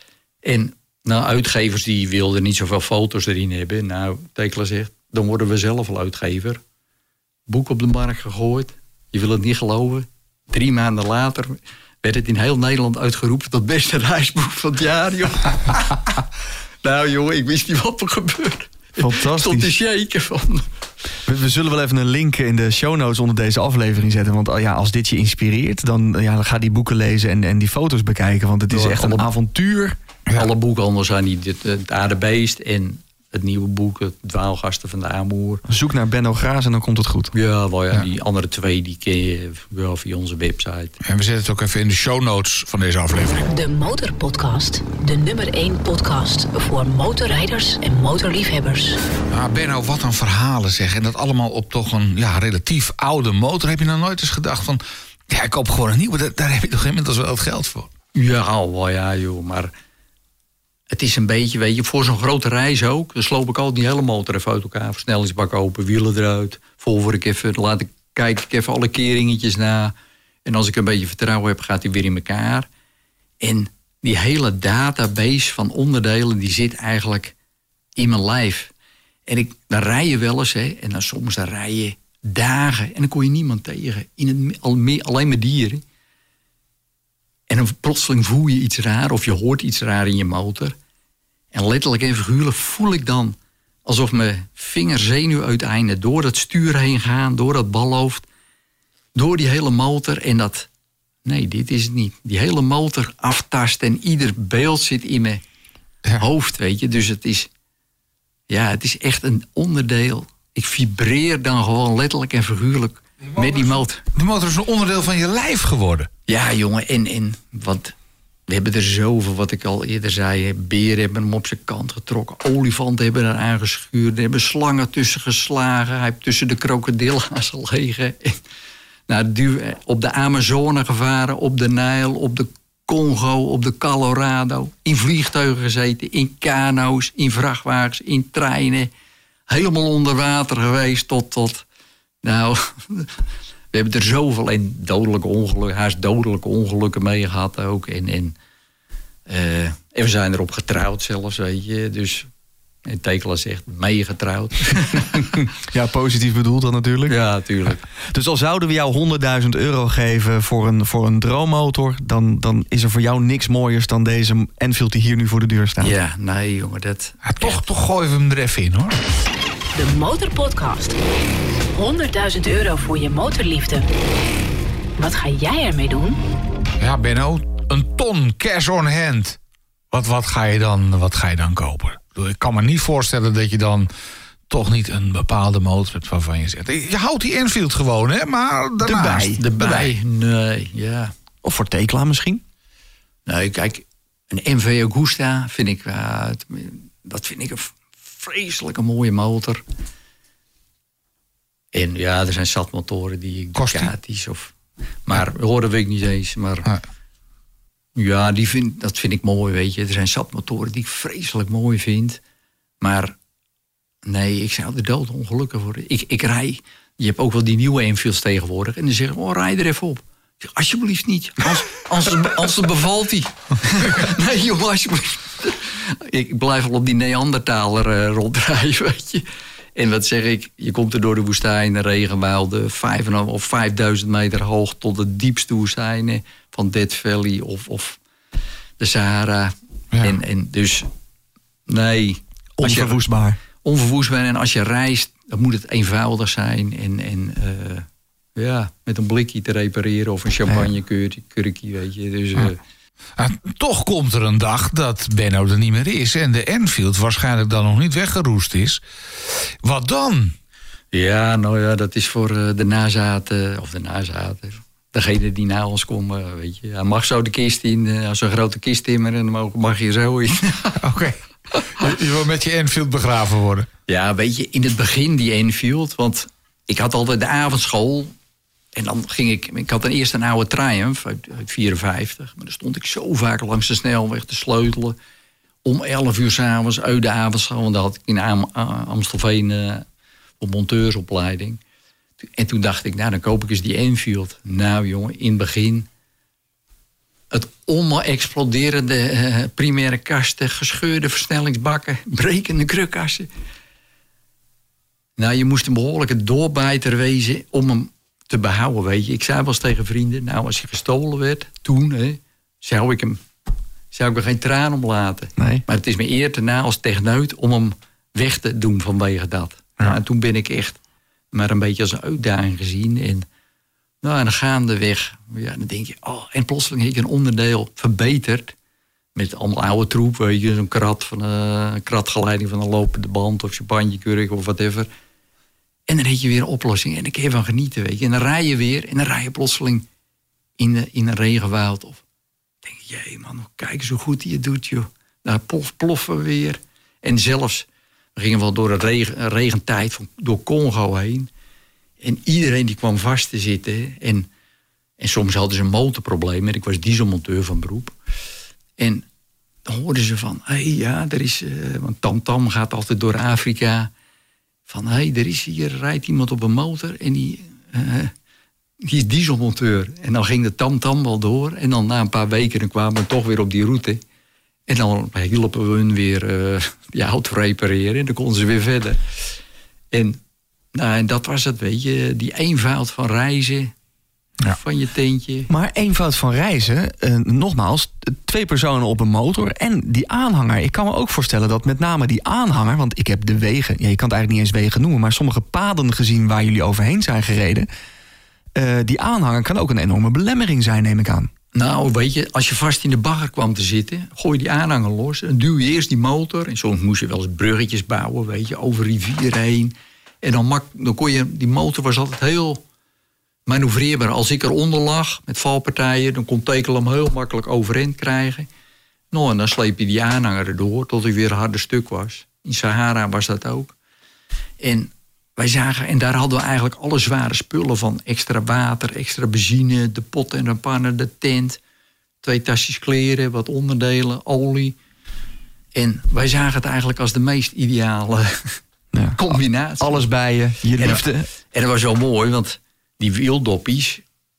En nou, uitgevers die wilden niet zoveel foto's erin hebben. Nou, Tekela zegt, dan worden we zelf al uitgever. Boek op de markt gegooid. Je wil het niet geloven. 3 maanden later werd het in heel Nederland uitgeroepen... tot beste reisboek van het jaar, joh. Nou, joh, ik wist niet wat er gebeurde. Fantastisch. Stond te shaken van... We zullen wel even een link in de show notes onder deze aflevering zetten. Want als dit je inspireert, dan ga die boeken lezen en die foto's bekijken. Want het is echt een avontuur. Ja. Alle boekhandels zijn niet het Aardebeest en het nieuwe boek, het Dwaalgasten van de Amoer. Zoek naar Benno Graas en dan komt het goed. Ja, die andere 2 die ken je wel via onze website. En we zetten het ook even in de show notes van deze aflevering. De Motorpodcast. De nummer 1 podcast voor motorrijders en motorliefhebbers. Benno, wat een verhalen zeg. En dat allemaal op toch een relatief oude motor. Heb je nou nooit eens gedacht van... Ja, ik koop gewoon een nieuwe. Daar heb ik toch inmiddels wel het geld voor. Ja, joh, maar... Het is een beetje, weet je, voor zo'n grote reis ook. Dan sloop ik altijd die hele motor even uit elkaar. Versnellingsbak open, wielen eruit. Kijk ik even alle keringetjes na. En als ik een beetje vertrouwen heb, gaat hij weer in elkaar. En die hele database van onderdelen, die zit eigenlijk in mijn lijf. En dan rij je wel eens, hè. En dan soms rij je dagen. En dan kon je niemand tegen. Alleen maar dieren. En dan plotseling voel je iets raar of je hoort iets raar in je motor. En letterlijk en figuurlijk voel ik dan alsof mijn vingerzenuwuiteinden door dat stuur heen gaan, door dat balhoofd, door die hele motor. En nee, dit is het niet. Die hele motor aftast en ieder beeld zit in mijn hoofd, weet je. Dus het is echt een onderdeel. Ik vibreer dan gewoon letterlijk en figuurlijk met die motor. De motor is een onderdeel van je lijf geworden. Ja, jongen, want we hebben er zoveel, wat ik al eerder zei. Beren hebben hem op zijn kant getrokken. Olifanten hebben er aangeschuurd. Er hebben slangen tussen geslagen. Hij heeft tussen de krokodillen gelegen. Op de Amazone gevaren, op de Nijl, op de Congo, op de Colorado. In vliegtuigen gezeten, in kano's, in vrachtwagens, in treinen. Helemaal onder water geweest tot we hebben er zoveel en dodelijke ongelukken mee gehad ook. En we zijn erop getrouwd zelfs, weet je. Dus, en Tekela zegt, mee getrouwd. Ja, positief bedoeld dan natuurlijk. Ja, natuurlijk. Dus al zouden we jou €100.000 geven voor een droommotor, dan is er voor jou niks mooiers dan deze Enfield die hier nu voor de deur staat. Ja, nee jongen, Toch gooien we hem er even in, hoor. De Motorpodcast. €100.000 voor je motorliefde. Wat ga jij ermee doen? Ja, Benno, een ton cash on hand. Wat ga je dan kopen? Ik kan me niet voorstellen dat je dan toch niet een bepaalde motor hebt waarvan je zegt... Je houdt die Enfield gewoon, hè? Maar daarnaast... Erbij. Nee, ja. Of voor Tekla misschien? Nee, kijk, een MV Augusta vind ik... dat vind ik een vreselijke mooie motor. En ja, er zijn zat motoren die Ducatis of... Maar horen weet ik niet eens. Maar ja, dat vind ik mooi, weet je. Er zijn zat motoren die ik vreselijk mooi vind. Maar nee, ik zou er doodongelukkig worden. Ik rij... Je hebt ook wel die nieuwe Enfields tegenwoordig. En dan zeggen rij er even op. Ik zeg, alsjeblieft niet. Als het bevalt hij. Nee, jongen, alsjeblieft. Ik blijf wel op die Neandertaler rondrijden, weet je. En wat zeg ik? Je komt er door de woestijn, de regenwouden, 5.500 of 5.000 meter hoog tot de diepste woestijnen van Death Valley of de Sahara. Ja. En dus, nee. Onverwoestbaar. Onverwoestbaar. En als je reist, dan moet het eenvoudig zijn. En met een blikje te repareren of een champagnekurkje, weet je. Dus... toch komt er een dag dat Benno er niet meer is... en de Enfield waarschijnlijk dan nog niet weggeroest is. Wat dan? Ja, nou ja, dat is voor de nazaten... of de nazaten, degene die na ons komen, weet je. Hij mag zo de kist in, als een grote kist timmeren... en dan mag je zo in. Oké. Je wil met je Enfield begraven worden? Ja, weet je, in het begin die Enfield... want ik had altijd de avondschool... En dan ging ik had dan eerst een oude Triumph uit 54. Maar dan stond ik zo vaak langs de snelweg te sleutelen. Om 11 uur 's avonds uit de avondschool. Want dan had ik in Amstelveen op monteursopleiding. En toen dacht ik, dan koop ik eens die Enfield. Nou jongen, in het begin... Het exploderende primaire kasten, gescheurde versnellingsbakken, brekende krukkassen. Nou, je moest een behoorlijke doorbijter wezen om hem te behouden, weet je. Ik zei wel eens tegen vrienden, nou, als hij gestolen werd, toen, zou ik er geen traan om laten. Nee. Maar het is me eer te na als techneut om hem weg te doen vanwege dat. Ja. Nou, en toen ben ik echt maar een beetje als een uitdaging gezien. En dan gaandeweg, dan denk je... en plotseling heb je een onderdeel verbeterd. Met allemaal oude troep, weet je. Zo'n kratgeleiding van een lopende band of champagnekurk of whatever. En dan heb je weer een oplossing. En dan kun je van genieten, weet je. En dan rij je weer. En dan rij je plotseling in een regenwoud. Of denk je, jee man, kijk eens hoe goed hij het doet, joh. Daar ploffen we weer. En zelfs, we gingen wel door een regentijd door Congo heen. En iedereen die kwam vast te zitten. En soms hadden ze een motorprobleem. En ik was dieselmonteur van beroep. En dan hoorden ze van, er is... want Tam gaat altijd door Afrika. Van, er is hier, rijdt iemand op een motor en die is dieselmonteur. En dan ging de Tam wel door. En dan na een paar weken dan kwamen we toch weer op die route. En dan hielpen we hun weer die auto repareren. En dan konden ze weer verder. En dat was het, weet je. Die eenvoud van reizen... Ja. Van je tentje. Maar eenvoud van reizen, nogmaals, 2 personen op een motor en die aanhanger. Ik kan me ook voorstellen dat met name die aanhanger... want ik heb de wegen, je kan het eigenlijk niet eens wegen noemen... maar sommige paden gezien waar jullie overheen zijn gereden... die aanhanger kan ook een enorme belemmering zijn, neem ik aan. Nou, weet je, als je vast in de bagger kwam te zitten... gooi je die aanhanger los en duw je eerst die motor... en soms moest je wel eens bruggetjes bouwen, weet je, over rivieren heen. En dan kon je, die motor was altijd heel... manoeuvreerbaar. Als ik eronder lag met valpartijen... dan kon Tekel hem heel makkelijk overeind krijgen. Nou, en dan sleep je die aanhanger erdoor... tot hij weer een harde stuk was. In Sahara was dat ook. En wij zagen... en daar hadden we eigenlijk alle zware spullen van. Extra water, extra benzine, de potten en de pannen, de tent... 2 tasjes kleren, wat onderdelen, olie. En wij zagen het eigenlijk als de meest ideale combinatie. Alles bij je liefde. En dat was wel mooi, want... die wieldoppies,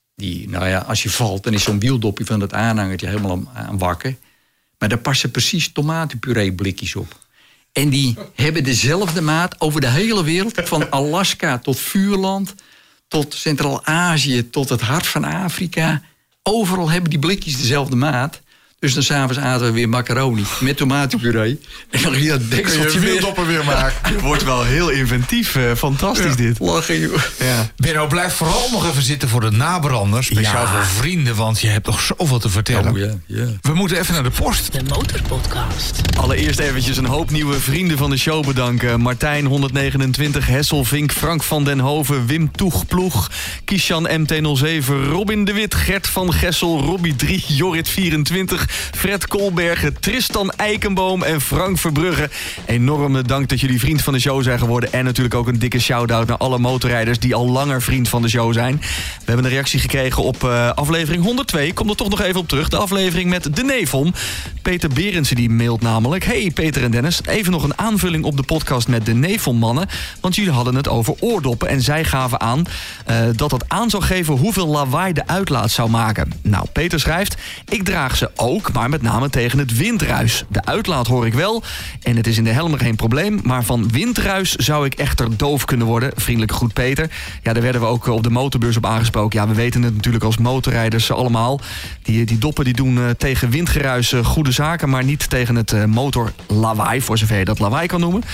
als je valt... dan is zo'n wieldoppie van dat aanhangertje helemaal aan wakker. Maar daar passen precies tomatenpuree blikjes op. En die hebben dezelfde maat over de hele wereld... van Alaska tot Vuurland, tot Centraal-Azië... tot het hart van Afrika. Overal hebben die blikjes dezelfde maat... Dus dan s'avonds aten we weer macaroni met tomatenpuree. En dan ging je dat dekseltje weer maken. Je wordt wel heel inventief. Fantastisch dit. Lachen, joh. Ja. Benno, blijf vooral nog even zitten voor de nabrander. Speciaal voor vrienden, want je hebt nog zoveel te vertellen. Ja. We moeten even naar de post. De Motorpodcast. Allereerst eventjes een hoop nieuwe vrienden van de show bedanken. Martijn 129, Hesselvink, Frank van den Hoven, Wim Toegploeg, Kishan MT07, Robin de Wit, Gert van Gessel, Robbie 3, Jorrit 24... Fred Kolbergen, Tristan Eikenboom en Frank Verbrugge. Enorme dank dat jullie vriend van de show zijn geworden. En natuurlijk ook een dikke shout-out naar alle motorrijders... die al langer vriend van de show zijn. We hebben een reactie gekregen op aflevering 102. Kom er toch nog even op terug. De aflevering met de Nevon. Peter Berendsen die mailt namelijk... Hey Peter en Dennis, even nog een aanvulling op de podcast met de Nevon-mannen. Want jullie hadden het over oordoppen. En zij gaven aan dat aan zou geven hoeveel lawaai de uitlaat zou maken. Nou, Peter schrijft... Ik draag ze ook, maar met name tegen het windruis. De uitlaat hoor ik wel en het is in de helm geen probleem... maar van windruis zou ik echter doof kunnen worden. Vriendelijk groet Peter. Ja, daar werden we ook op de motorbeurs op aangesproken. Ja, we weten het natuurlijk als motorrijders allemaal. Die doppen die doen tegen windgeruis goede zaken... maar niet tegen het motorlawaai, voor zover je dat lawaai kan noemen.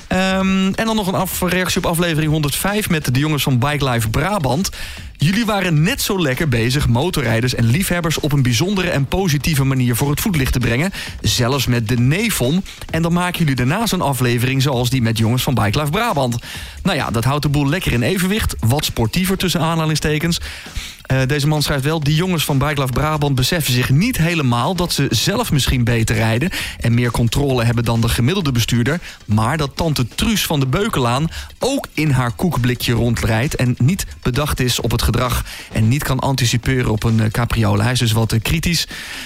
En dan nog een reactie op aflevering 105... met de jongens van Bike Life Brabant... Jullie waren net zo lekker bezig motorrijders en liefhebbers... op een bijzondere en positieve manier voor het voetlicht te brengen. Zelfs met de Nevon. En dan maken jullie daarnaast een aflevering zoals die met jongens van Bike Life Brabant. Nou ja, dat houdt de boel lekker in evenwicht. Wat sportiever tussen aanhalingstekens. Deze man schrijft wel... die jongens van Bike Life Brabant beseffen zich niet helemaal... dat ze zelf misschien beter rijden... en meer controle hebben dan de gemiddelde bestuurder... maar dat tante Truus van de Beukelaan... ook in haar koekblikje rondrijdt... en niet bedacht is op het gedrag... en niet kan anticiperen op een capriolen. Hij is dus wat kritisch.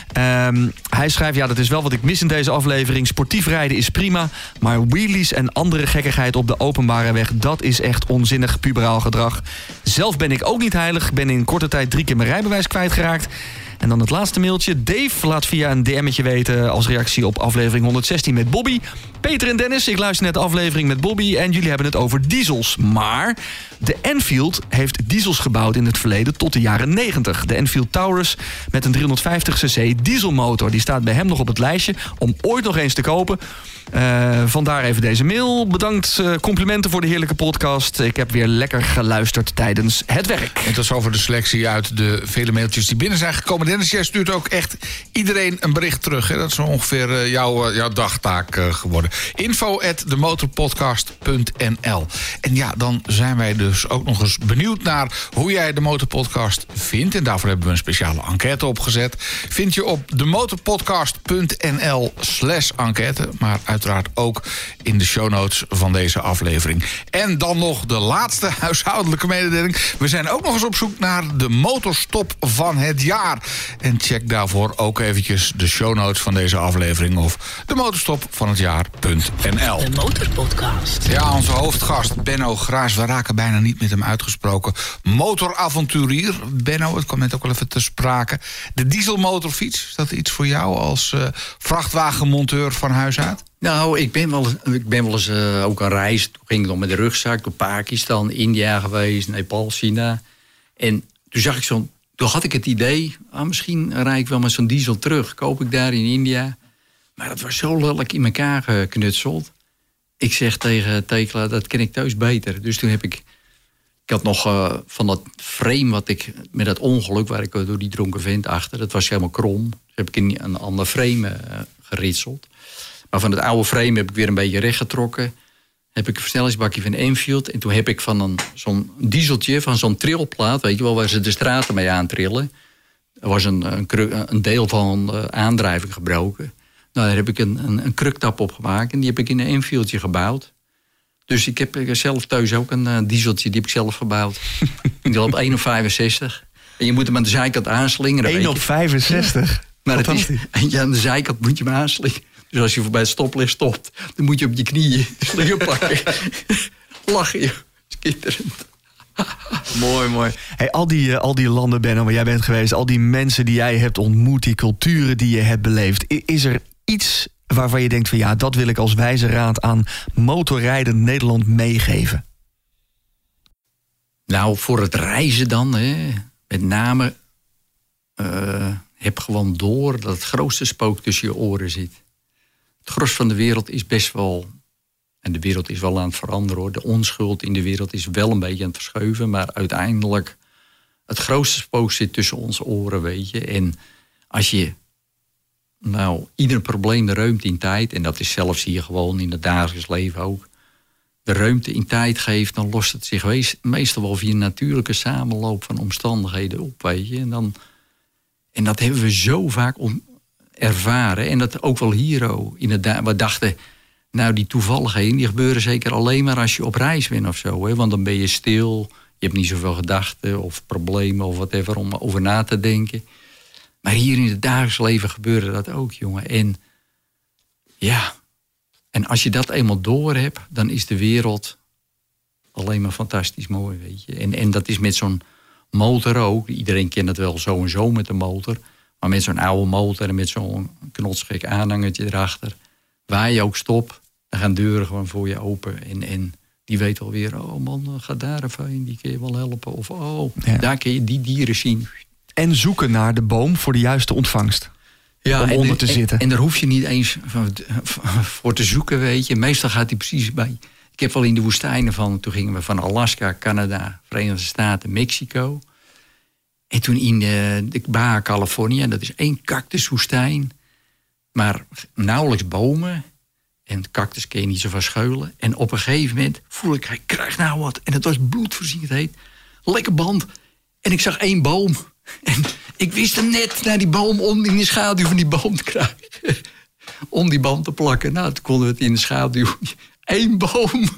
Hij schrijft... ja, dat is wel wat ik mis in deze aflevering. Sportief rijden is prima... maar wheelies en andere gekkigheid op de openbare weg... dat is echt onzinnig puberaal gedrag. Zelf ben ik ook niet heilig. Ik ben in korte tijd 3 keer mijn rijbewijs kwijtgeraakt. En dan het laatste mailtje. Dave laat via een DM'tje weten als reactie op aflevering 116 met Bobby. Peter en Dennis, ik luister net de aflevering met Bobby en jullie hebben het over diesels. Maar de Enfield heeft diesels gebouwd in het verleden tot de jaren 90. De Enfield Taurus met een 350cc dieselmotor. Die staat bij hem nog op het lijstje om ooit nog eens te kopen. Vandaar even deze mail. Bedankt, complimenten voor de heerlijke podcast. Ik heb weer lekker geluisterd tijdens het werk. En tot zover de selectie uit de vele mailtjes die binnen zijn gekomen. Dennis, jij stuurt ook echt iedereen een bericht terug. Hè? Dat is ongeveer jouw dagtaak geworden. info@demotorpodcast.nl. En ja, dan zijn wij dus ook nog eens benieuwd naar hoe jij de Motorpodcast vindt. En daarvoor hebben we een speciale enquête opgezet. Vind je op demotorpodcast.nl/enquête. Maar uiteraard ook in de show notes van deze aflevering. En dan nog de laatste huishoudelijke mededeling. We zijn ook nog eens op zoek naar de motorstop van het jaar. En check daarvoor ook eventjes de show notes van deze aflevering of de motorstopvanhetjaar.nl. De Motorpodcast. Ja, onze hoofdgast Benno Graas. We raken bijna niet met hem uitgesproken. Motoravonturier. Benno, het kwam net ook wel even te sprake. De dieselmotorfiets, is dat iets voor jou als vrachtwagenmonteur van huis uit? Nou, ik ben wel eens ook een reis. Toen ging ik nog met de rugzak door Pakistan, India geweest, Nepal, China. En toen had ik het idee, misschien rijd ik wel met zo'n diesel terug. Koop ik daar in India. Maar dat was zo lelijk in elkaar geknutseld. Ik zeg tegen Tekla, dat ken ik thuis beter. Dus toen heb ik had nog van dat frame wat ik met dat ongeluk waar ik door die dronken vent achter, dat was helemaal krom. Dus heb ik een ander frame geritseld. Maar van het oude frame heb ik weer een beetje rechtgetrokken. Heb ik een versnellingsbakje van Enfield. En toen heb ik van zo'n dieseltje, van zo'n trilplaat, weet je wel, waar ze de straten mee aantrillen. Er was een deel van de aandrijving gebroken. Nou, daar heb ik een kruktap op gemaakt. En die heb ik in een Enfieldje gebouwd. Dus ik heb zelf thuis ook een dieseltje, die heb ik zelf gebouwd. Die loopt 1 op 65. En je moet hem aan de zijkant aanslingeren. 1 op 65? Maar eentje aan de zijkant moet je hem aanslingeren. Dus als je voorbij het stoplicht stopt, dan moet je op je knieën slinger pakken. Lachen je, skitterend. Mooi. Hey, al die landen, Benno, waar jij bent geweest, al die mensen die jij hebt ontmoet, die culturen die je hebt beleefd. Is er iets waarvan je denkt van ja, dat wil ik als wijze raad aan motorrijden Nederland meegeven? Nou, voor het reizen dan, met name heb gewoon door dat het grootste spook tussen je oren zit. Het gros van de wereld is best wel, en de wereld is wel aan het veranderen hoor. De onschuld in de wereld is wel een beetje aan het verschuiven, maar uiteindelijk het grootste spook zit tussen onze oren, weet je. En als je ieder probleem de ruimte in tijd, en dat is zelfs hier gewoon in het dagelijks leven ook, de ruimte in tijd geeft, dan lost het zich meestal wel via een natuurlijke samenloop van omstandigheden op, weet je. En dat hebben we zo vaak ervaren. En dat ook wel hier inderdaad. We dachten, die toevalligheden, die gebeuren zeker alleen maar als je op reis bent of zo. Hè? Want dan ben je stil, je hebt niet zoveel gedachten of problemen of whatever om over na te denken. Maar hier in het dagelijks leven gebeurde dat ook, jongen. En ja, en als je dat eenmaal door hebt, dan is de wereld alleen maar fantastisch mooi, weet je. En dat is met zo'n motor ook. Iedereen kent het wel zo en zo met de motor. Maar met zo'n oude motor en met zo'n knotsgek aanhangertje erachter, waar je ook stopt, dan gaan deuren gewoon voor je open. En die weet alweer, oh man, ga daar even heen, die kun je wel helpen. Of daar kun je die dieren zien. En zoeken naar de boom voor de juiste ontvangst. Ja, om onder te zitten. En daar hoef je niet eens voor te zoeken, weet je. Meestal gaat hij precies bij. Ik heb wel in de woestijnen toen gingen we van Alaska, Canada, Verenigde Staten, Mexico. En toen in de Baja California, dat is 1 cactuswoestijn, maar nauwelijks bomen. En cactus kun je niet zo van schuilen. En op een gegeven moment voel ik, hij krijgt nou wat. En het was bloedverziekheid. Lekker band. En ik zag 1 boom. En ik wist hem net naar die boom om in de schaduw van die boom te krijgen. Om die band te plakken. Nou, toen konden we het in de schaduw. 1 boom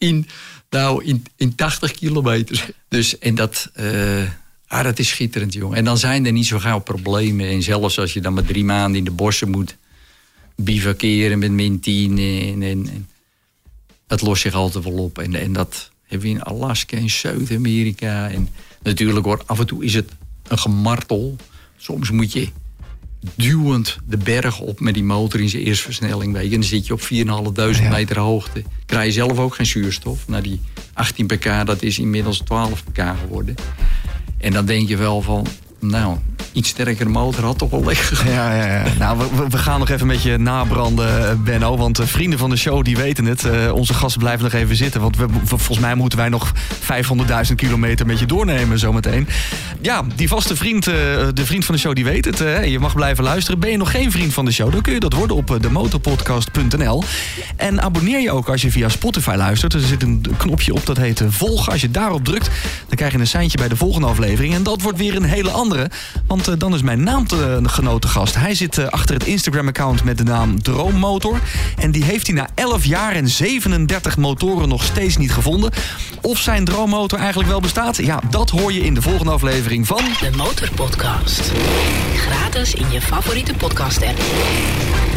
in 80 kilometer. Dus, en dat is schitterend, jongen. En dan zijn er niet zo gauw problemen. En zelfs als je dan maar 3 maanden in de bossen moet bivakeren met min 10. En dat lost zich altijd wel op. En dat hebben we in Alaska en Zuid-Amerika. En natuurlijk hoor, af en toe is het een gemartel. Soms moet je duwend de berg op met die motor in zijn eerste versnelling. Weet je. En dan zit je op 4.500 meter hoogte. Krijg je zelf ook geen zuurstof. Nou, die 18 pk, dat is inmiddels 12 pk geworden. En dan denk je wel van, nou, iets sterkere motor had toch wel lekker. Ja. Nou, we gaan nog even met je nabranden, Benno. Want vrienden van de show, die weten het. Onze gasten blijven nog even zitten. Want volgens mij moeten wij nog 500.000 kilometer met je doornemen zometeen. Ja, die vaste vriend, de vriend van de show, die weet het. Je mag blijven luisteren. Ben je nog geen vriend van de show, dan kun je dat worden op demotorpodcast.nl. En abonneer je ook als je via Spotify luistert. Er zit een knopje op dat heet volgen. Als je daarop drukt, dan krijg je een seintje bij de volgende aflevering. En dat wordt weer een hele andere. Want dan is mijn naamgenoten gast. Hij zit achter het Instagram-account met de naam Droommotor. En die heeft hij na 11 jaar en 37 motoren nog steeds niet gevonden. Of zijn droommotor eigenlijk wel bestaat? Ja, dat hoor je in de volgende aflevering van... De Motorpodcast. Gratis in je favoriete podcast-app.